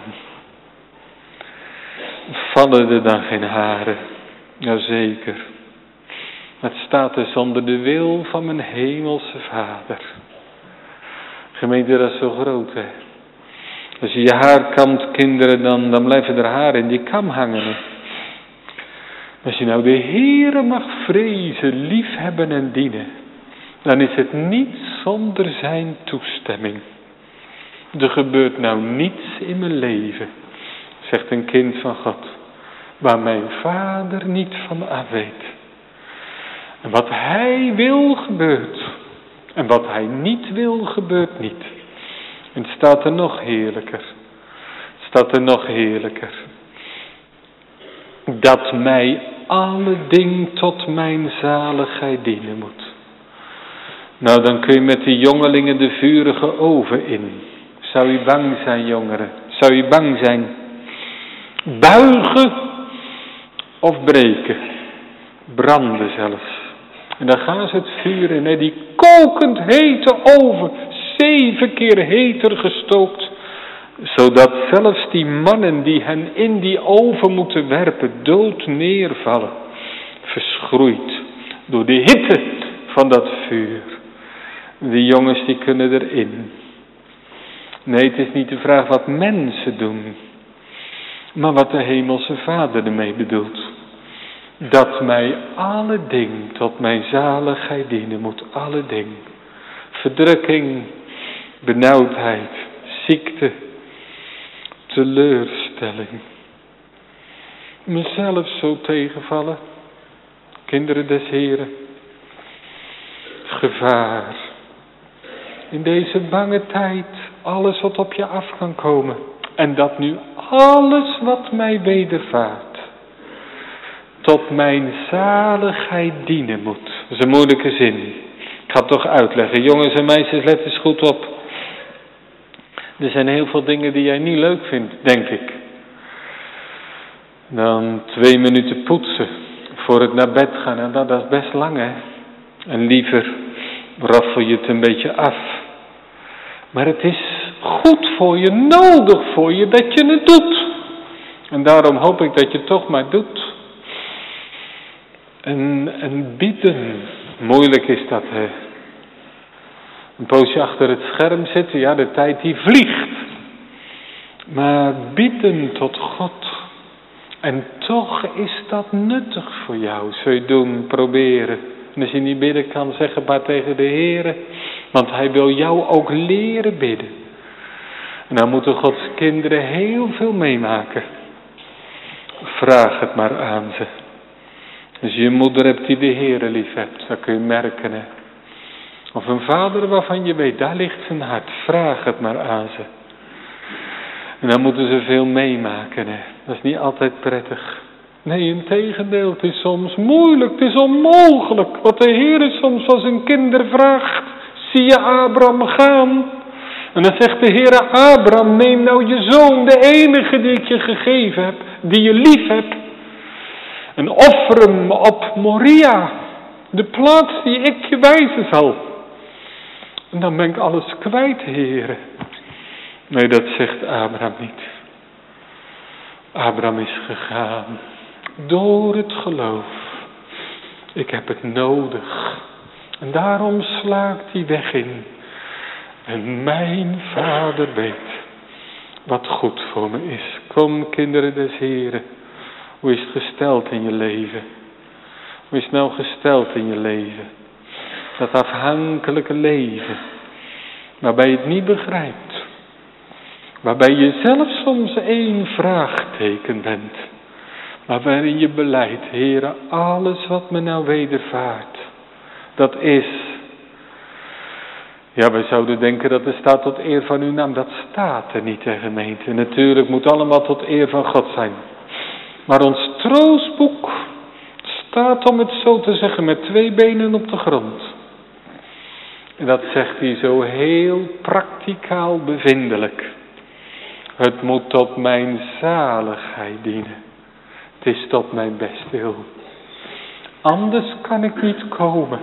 Vallen er dan geen haren? Jazeker. Het staat dus onder de wil van mijn hemelse vader. Gemeente, dat is zo groot, hè. Als je je haar kamt, kinderen, dan, dan blijven er haren in die kam hangen. Hè. Als je nou de Heere mag vrezen, liefhebben en dienen, dan is het niet zonder zijn toestemming. Er gebeurt nou niets in mijn leven, zegt een kind van God, waar mijn vader niet van af weet. En wat hij wil gebeurt. En wat hij niet wil gebeurt niet. En het staat er nog heerlijker. Het staat er nog heerlijker. Dat mij alle ding tot mijn zaligheid dienen moet. Nou, dan kun je met die jongelingen de vurige oven in. Zou je bang zijn, jongeren? Zou je bang zijn? Buigen of breken? Branden zelfs. En dan gaan ze het vuur in, hè, die kokend hete oven, zeven keer heter gestookt, zodat zelfs die mannen die hen in die oven moeten werpen, dood neervallen, verschroeid door de hitte van dat vuur. Die jongens die kunnen erin. Nee, het is niet de vraag wat mensen doen, maar wat de hemelse Vader ermee bedoelt. Dat mij alle ding tot mijn zaligheid dienen moet, alle ding. Verdrukking, benauwdheid, ziekte, teleurstelling. Mezelf zo tegenvallen, kinderen des Heren. Gevaar. In deze bange tijd, alles wat op je af kan komen. En dat nu alles wat mij wedervaart tot mijn zaligheid dienen moet. Dat is een moeilijke zin. Ik ga het toch uitleggen. Jongens en meisjes, let eens goed op. Er zijn heel veel dingen die jij niet leuk vindt, denk ik. Dan twee minuten poetsen voor het naar bed gaan. En dat, dat is best lang, hè. En liever raffel je het een beetje af. Maar het is goed voor je, nodig voor je dat je het doet. En daarom hoop ik dat je het toch maar doet. En, en bieden, moeilijk is dat, hè. Een poosje achter het scherm zitten, ja, de tijd die vliegt. Maar bieden tot God. En toch is dat nuttig voor jou. Zul je doen, proberen. En als je niet bidden kan, zeg het maar tegen de Heere. Want hij wil jou ook leren bidden. En dan moeten Gods kinderen heel veel meemaken. Vraag het maar aan ze. Als je een moeder hebt die de Heere lief hebt, dan kun je merken, hè. Of een vader waarvan je weet, daar ligt zijn hart. Vraag het maar aan ze. En dan moeten ze veel meemaken, hè. Dat is niet altijd prettig. Nee, integendeel, het is soms moeilijk, het is onmogelijk. Wat de Heere soms van zijn kinderen vraagt. Zie je Abraham gaan? En dan zegt de Heere, Abraham, neem nou je zoon, de enige die ik je gegeven heb, die je lief hebt. En offer hem op Moria, de plaats die ik je wijzen zal. En dan ben ik alles kwijt, Heere. Nee, dat zegt Abraham niet. Abraham is gegaan door het geloof. Ik heb het nodig. En daarom slaakt hij weg in. En mijn vader weet wat goed voor me is. Kom, kinderen des Heren. Hoe is het gesteld in je leven? Hoe is het nou gesteld in je leven? Dat afhankelijke leven. Waarbij je het niet begrijpt. Waarbij je zelf soms één vraagteken bent. Maar waarin je beleidt, Heere, alles wat me nou wedervaart. Dat is. Ja, wij zouden denken dat er staat tot eer van uw naam. Dat staat er niet, hè, gemeente. Natuurlijk moet allemaal tot eer van God zijn. Maar ons troostboek staat, om het zo te zeggen, met twee benen op de grond. En dat zegt hij zo heel prakticaal bevindelijk. Het moet tot mijn zaligheid dienen. Het is tot mijn bestwil. Anders kan ik niet komen.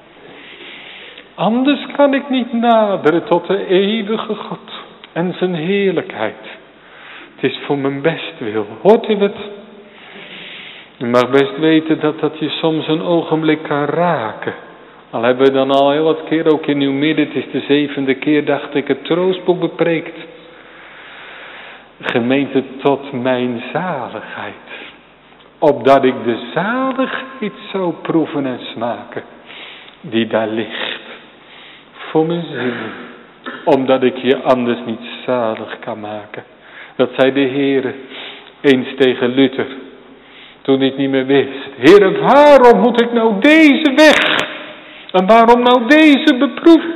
Anders kan ik niet naderen tot de eeuwige God en zijn heerlijkheid. Het is voor mijn bestwil. Hoort u het? Je mag best weten dat dat je soms een ogenblik kan raken. Al hebben we dan al heel wat keer ook in uw midden, het is de zevende keer, dacht ik, het troostboek bepreekt. Gemeente, tot mijn zaligheid. Opdat ik de zaligheid zou proeven en smaken, die daar ligt. Voor mijn ziel. Omdat ik je anders niet zalig kan maken. Dat zei de Heere eens tegen Luther. Toen hij het niet meer wist. Heere, waarom moet ik nou deze weg? En waarom nou deze beproeven?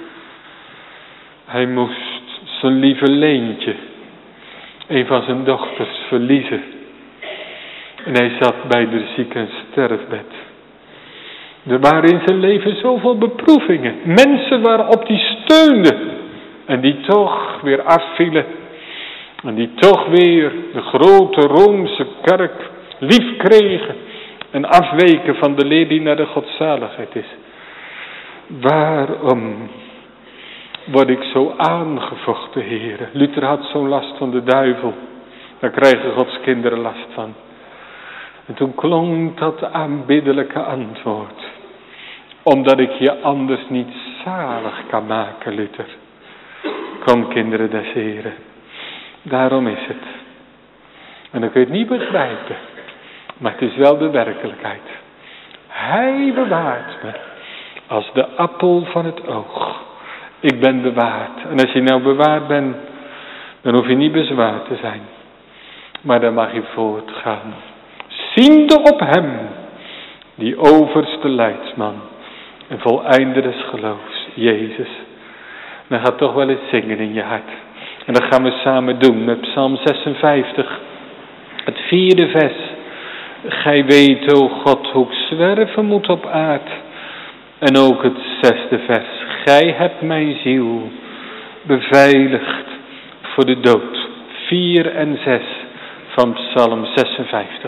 Hij moest zijn lieve Leentje, een van zijn dochters, verliezen. En hij zat bij de zieke en sterfbed. Er waren in zijn leven zoveel beproevingen. Mensen waarop die steunden. En die toch weer afvielen. En die toch weer de grote Roomse kerk lief kregen. En afweken van de leer die naar de godzaligheid is. Waarom word ik zo aangevochten, heren? Luther had zo'n last van de duivel. Daar krijgen Gods kinderen last van. En toen klonk dat aanbiddelijke antwoord. Omdat ik je anders niet zalig kan maken, Luther. Kom, kinderen des Heren. Daarom is het. En dan kun je het niet begrijpen. Maar het is wel de werkelijkheid. Hij bewaart me. Als de appel van het oog. Ik ben bewaard. En als je nou bewaard bent, dan hoef je niet bezwaard te zijn. Maar dan mag je voortgaan. Ziende op hem, die overste leidsman en voleinder des geloofs, Jezus. Dan gaat toch wel eens zingen in je hart. En dat gaan we samen doen met Psalm zesenvijftig, het vierde vers. Gij weet, o God, hoe ik zwerven moet op aard. En ook het zesde vers. Gij hebt mijn ziel beveiligd voor de dood. Vier en zes van Psalm zesenvijftig.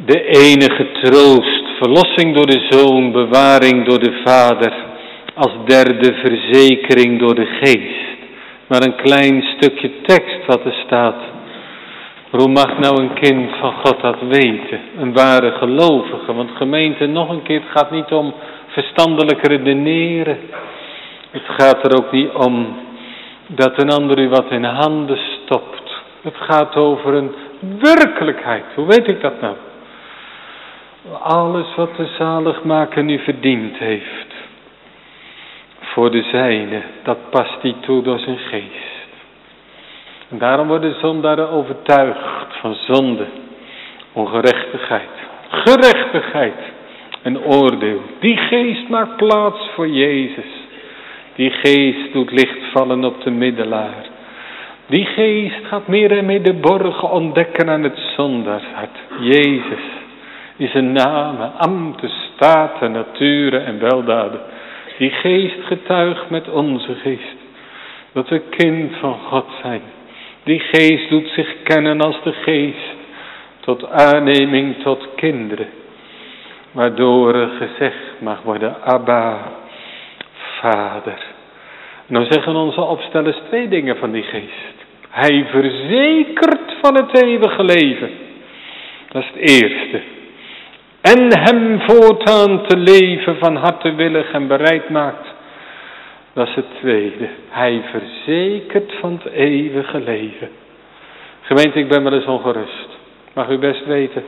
De enige troost, verlossing door de Zoon, bewaring door de Vader, als derde verzekering door de Geest. Maar een klein stukje tekst wat er staat. Hoe mag nou een kind van God dat weten? Een ware gelovige. Want gemeente, nog een keer, het gaat niet om verstandelijk redeneren. Het gaat er ook niet om dat een ander u wat in handen stopt. Het gaat over een werkelijkheid. Hoe weet ik dat nou? Alles wat de zaligmaker nu verdiend heeft. Voor de zijne, dat past hij toe door zijn geest. En daarom worden zondaren overtuigd van zonde, ongerechtigheid, gerechtigheid en oordeel. Die geest maakt plaats voor Jezus. Die geest doet licht vallen op de middelaar. Die geest gaat meer en meer de borgen ontdekken aan het zondaarshart. Jezus is een namen, ambten, staten, naturen en weldaden. Die geest getuigt met onze geest dat we kind van God zijn. Die geest doet zich kennen als de geest tot aanneming tot kinderen. Waardoor er gezegd mag worden, Abba, Vader. Nou zeggen onze opstellers twee dingen van die geest. Hij verzekert van het eeuwige leven. Dat is het eerste. En hem voortaan te leven van harte willig en bereid maakt. Dat is het tweede. Hij verzekert van het eeuwige leven. Gemeente, ik ben wel eens ongerust. Mag u best weten.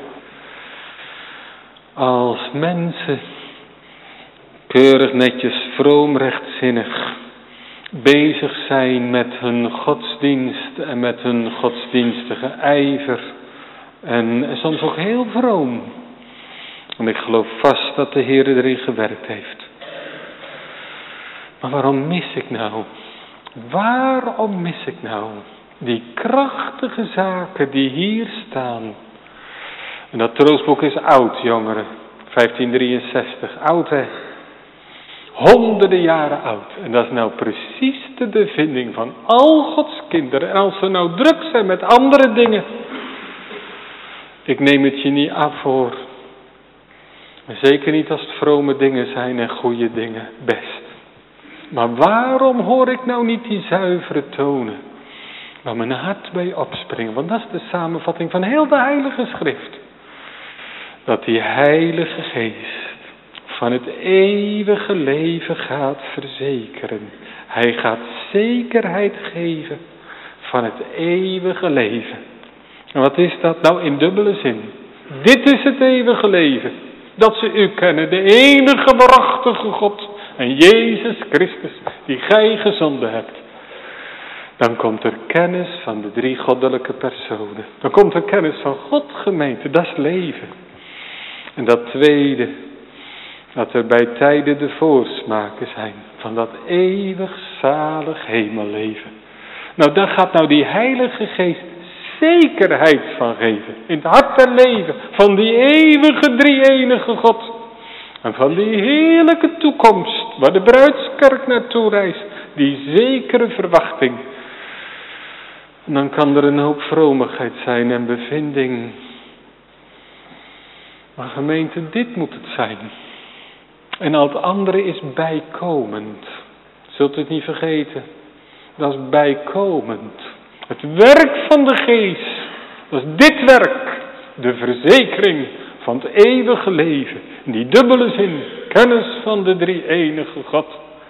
Als mensen keurig netjes, vroom, rechtzinnig bezig zijn met hun godsdienst en met hun godsdienstige ijver. En soms ook heel vroom. En ik geloof vast dat de Heer erin gewerkt heeft. Maar waarom mis ik nou? Waarom mis ik nou die krachtige zaken die hier staan? En dat troostboek is oud, jongeren. vijftien drieënzestig, oud hè. Honderden jaren oud. En dat is nou precies de bevinding van al Gods kinderen. En als ze nou druk zijn met andere dingen. Ik neem het je niet af hoor. Zeker niet als het vrome dingen zijn en goede dingen. Best. Maar waarom hoor ik nou niet die zuivere tonen? Waar mijn hart bij opspringen. Want dat is de samenvatting van heel de Heilige Schrift. Dat die Heilige Geest van het eeuwige leven gaat verzekeren. Hij gaat zekerheid geven van het eeuwige leven. En wat is dat nou in dubbele zin? Dit is het eeuwige leven. Dat ze u kennen, de enige waarachtige God. En Jezus Christus, die gij gezonden hebt. Dan komt er kennis van de drie goddelijke personen. Dan komt er kennis van God, gemeente, dat is leven. En dat tweede, dat er bij tijden de voorsmaken zijn van dat eeuwig zalig hemelleven. Nou, daar gaat nou die Heilige Geest zekerheid van geven. In het hart en leven van die eeuwige drie-enige God. En van die heerlijke toekomst waar de bruidskerk naartoe reist. Die zekere verwachting. En dan kan er een hoop vromigheid zijn en bevinding. Maar gemeente, dit moet het zijn. En al het andere is bijkomend. Zult u het niet vergeten. Dat is bijkomend. Het werk van de Geest. Dat is dit werk. De verzekering van het eeuwige leven. In die dubbele zin. Kennis van de drie-enige God.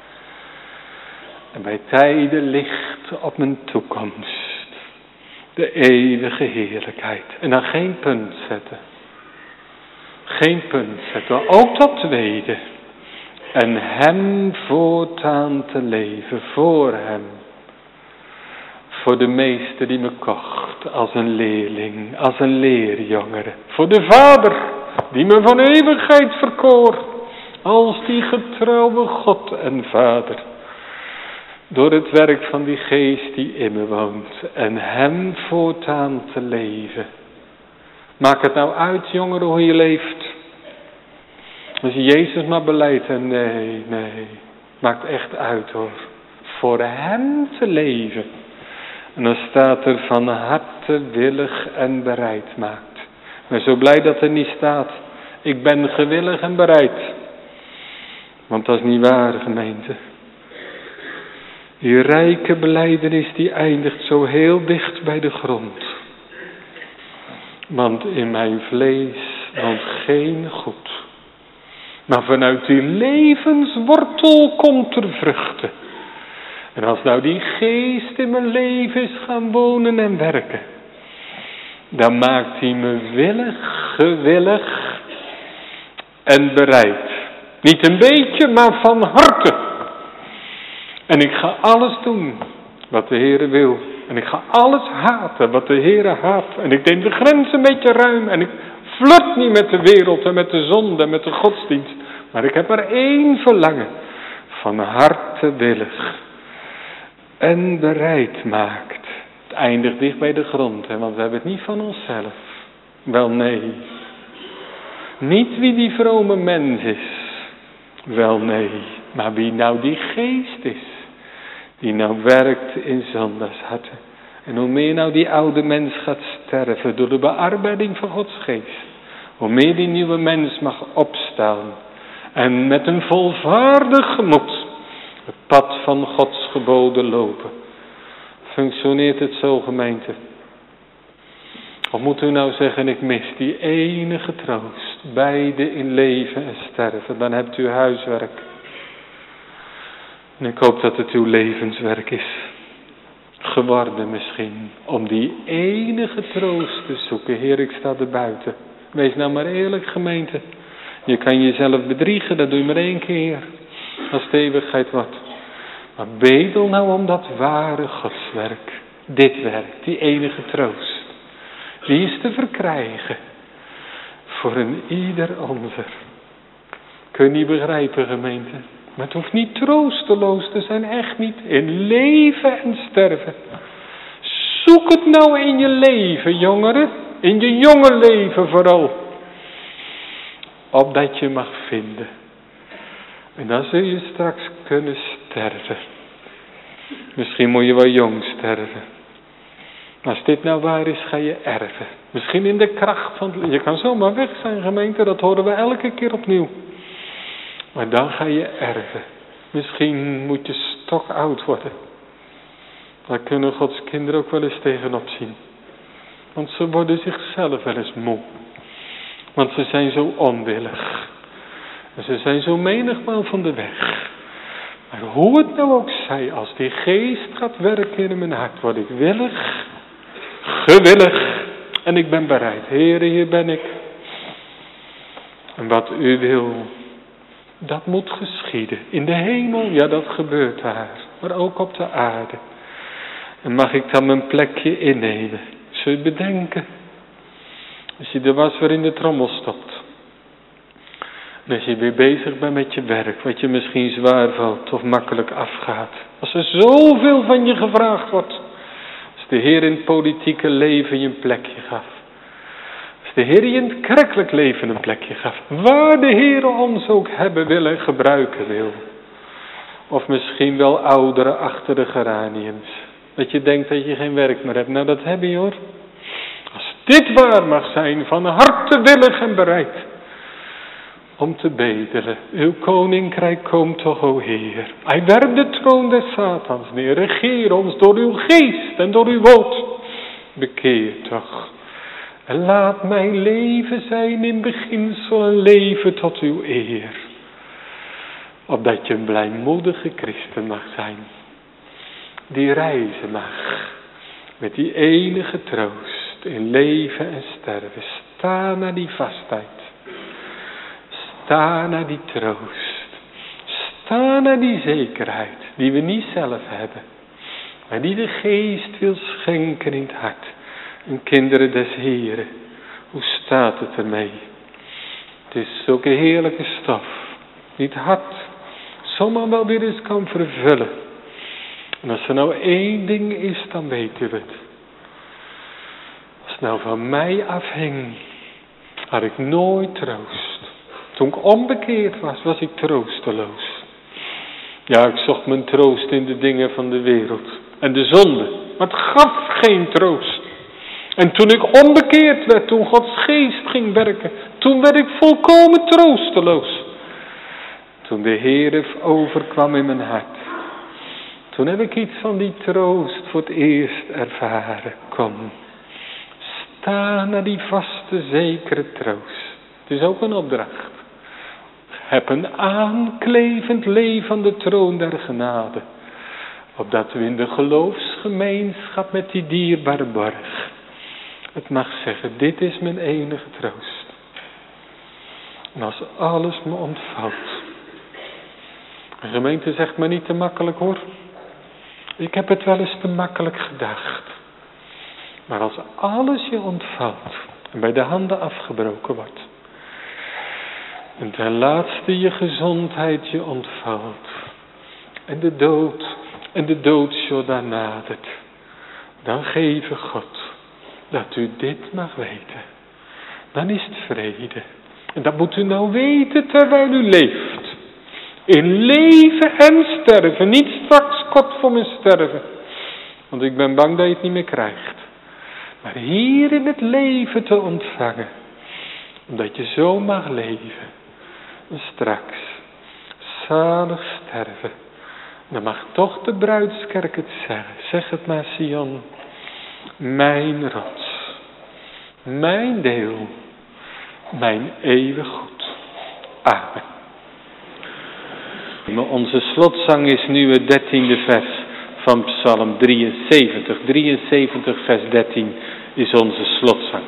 En bij tijden licht op mijn toekomst. De eeuwige heerlijkheid. En dan geen punt zetten. Geen punt zetten. Maar ook dat tweede. En hem voortaan te leven. Voor hem. Voor de meester die me kocht. Als een leerling. Als een leerjongere. Voor de vader. Die me van eeuwigheid verkoor. Als die getrouwe God en vader. Door het werk van die geest die in me woont. En hem voortaan te leven. Maak het nou uit, jongeren, hoe je leeft. Als je Jezus maar beleidt. En nee, nee. Maakt echt uit hoor. Voor hem te leven. En dan staat er van harte willig en bereid maakt. ben zo blij dat er niet staat, ik ben gewillig en bereid. Want dat is niet waar, gemeente. Die rijke belijdenis die eindigt zo heel dicht bij de grond. Want in mijn vlees woont geen goed. Maar vanuit die levenswortel komt er vruchten. En als nou die geest in mijn leven is gaan wonen en werken, dan maakt hij me willig, gewillig en bereid. Niet een beetje, maar van harte. En ik ga alles doen wat de Heere wil. En ik ga alles haten wat de Heere haat. En ik neem de grenzen een beetje ruim. En ik flirt niet met de wereld en met de zonde en met de godsdienst. Maar ik heb maar één verlangen. Van harte willig. En bereid maakt. Het eindigt dicht bij de grond. Hè, want we hebben het niet van onszelf. Wel nee. Niet wie die vrome mens is. Wel nee. Maar wie nou die geest is. Die nou werkt in zondagsharten. En hoe meer nou die oude mens gaat sterven door de bearbeiding van Gods geest. Hoe meer die nieuwe mens mag opstaan. En met een volvaardig gemoed het pad van Gods geboden lopen. Functioneert het zo, gemeente? Of moet u nou zeggen, ik mis die enige troost. Beide in leven en sterven. Dan hebt u huiswerk. En ik hoop dat het uw levenswerk is. Geworden misschien. Om die enige troost te zoeken. Heer, ik sta er buiten. Wees nou maar eerlijk, gemeente. Je kan jezelf bedriegen, dat doe je maar één keer. Als de eeuwigheid wordt. Maar bedel nou om dat ware godswerk. Dit werk, die enige troost. Die is te verkrijgen. Voor een ieder ander. Kun je niet begrijpen, gemeente. Maar het hoeft niet troosteloos te zijn, echt niet. In leven en sterven. Zoek het nou in je leven, jongeren. In je jonge leven vooral. Opdat je mag vinden. En dan zul je straks kunnen sterven. Misschien moet je wel jong sterven. Als dit nou waar is, ga je erven. Misschien in de kracht van het... Je kan zomaar weg zijn, gemeente. Dat horen we elke keer opnieuw. Maar dan ga je erven. Misschien moet je stokoud worden. Daar kunnen Gods kinderen ook wel eens tegenop zien. Want ze worden zichzelf wel eens moe. Want ze zijn zo onwillig. En ze zijn zo menigmaal van de weg. Maar hoe het nou ook zij, als die geest gaat werken in mijn hart, word ik willig, gewillig en ik ben bereid. Heere, hier ben ik. En wat u wil, dat moet geschieden. In de hemel, ja, dat gebeurt daar. Maar ook op de aarde. En mag ik dan mijn plekje innemen? Zul je bedenken? Als je de was weer in de trommel stopt. En als je weer bezig bent met je werk, wat je misschien zwaar valt of makkelijk afgaat. Als er zoveel van je gevraagd wordt. Als de Heer in het politieke leven je een plekje gaf. Als de Heer je in het kerkelijk leven een plekje gaf. Waar de Heer ons ook hebben wil en gebruiken wil. Of misschien wel ouderen achter de geraniums. Dat je denkt dat je geen werk meer hebt. Nou, dat heb je hoor. Als dit waar mag zijn, van harte willig en bereid. Om te bedelen. Uw koninkrijk komt toch, o Heer. Hij werpt de troon des Satans neer. Regeer ons door uw geest en door uw woord. Bekeer toch. En laat mijn leven zijn in beginsel een leven tot uw eer. Opdat je een blijmoedige christen mag zijn. Die reizen mag. Met die enige troost in leven en sterven. Sta naar die vastheid. Sta naar die troost. Sta naar die zekerheid. Die we niet zelf hebben. Maar die de geest wil schenken in het hart. En kinderen des Heren. Hoe staat het ermee? Het is zulke heerlijke stof. Die het hart zomaar wel weer eens kan vervullen. En als er nou één ding is, dan weet u het. Als het nou van mij afhing, had ik nooit troost. Toen ik onbekeerd was, was ik troosteloos. Ja, ik zocht mijn troost in de dingen van de wereld. En de zonde. Maar het gaf geen troost. En toen ik onbekeerd werd, toen Gods geest ging werken, toen werd ik volkomen troosteloos. Toen de Heer overkwam in mijn hart, toen heb ik iets van die troost voor het eerst ervaren. Kom, sta naar die vaste, zekere troost. Het is ook een opdracht. Heb een aanklevend leven aan de troon der genade, opdat u in de geloofsgemeenschap met die dierbare borg het mag zeggen, dit is mijn enige troost. En als alles me ontvalt. De gemeente zegt me niet te makkelijk hoor. Ik heb het wel eens te makkelijk gedacht. Maar als alles je ontvalt en bij de handen afgebroken wordt. En ten laatste je gezondheid je ontvalt. En de dood en de doodsjord daar nadert. Dan geve God dat u dit mag weten. Dan is het vrede. En dat moet u nou weten terwijl u leeft. In leven en sterven. Niet straks kort voor mijn sterven. Want ik ben bang dat je het niet meer krijgt. Maar hier in het leven te ontvangen. Omdat je zo mag leven. En straks zalig sterven. Dan mag toch de bruidskerk het zeggen. Zeg het maar Sion. Mijn rots. Mijn deel. Mijn eeuwig goed. Amen. Onze slotzang is nu het dertiende vers van Psalm drieënzeventig. drieënzeventig vers dertien is onze slotzang.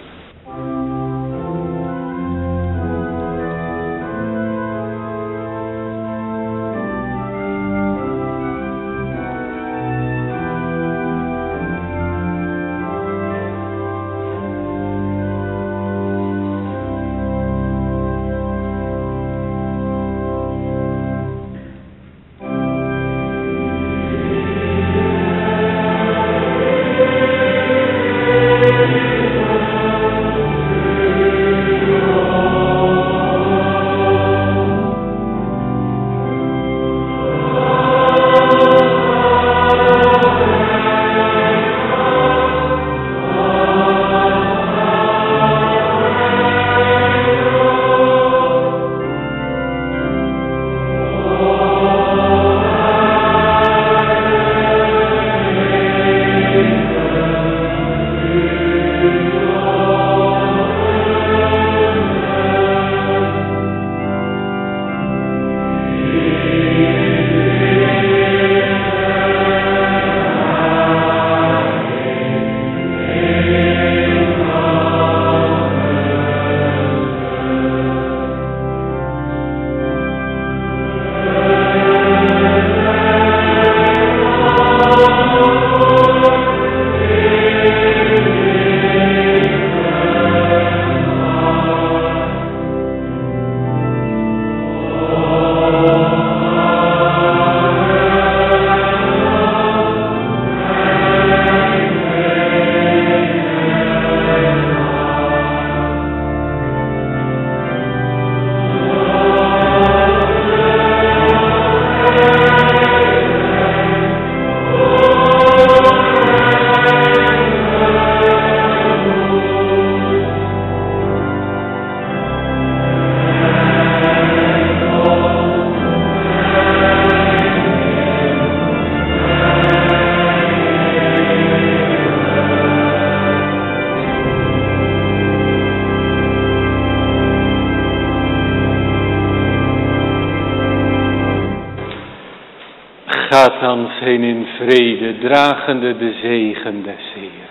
Gaat dan heen in vrede, dragende de zegen des Heeren.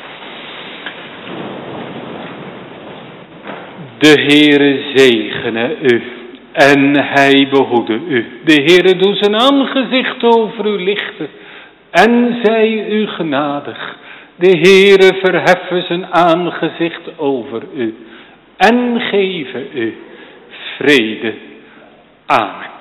De Heere zegene u en hij behoede u. De Heere doet zijn aangezicht over u lichten en zij u genadig. De Heere verheffen zijn aangezicht over u en geven u vrede. Amen.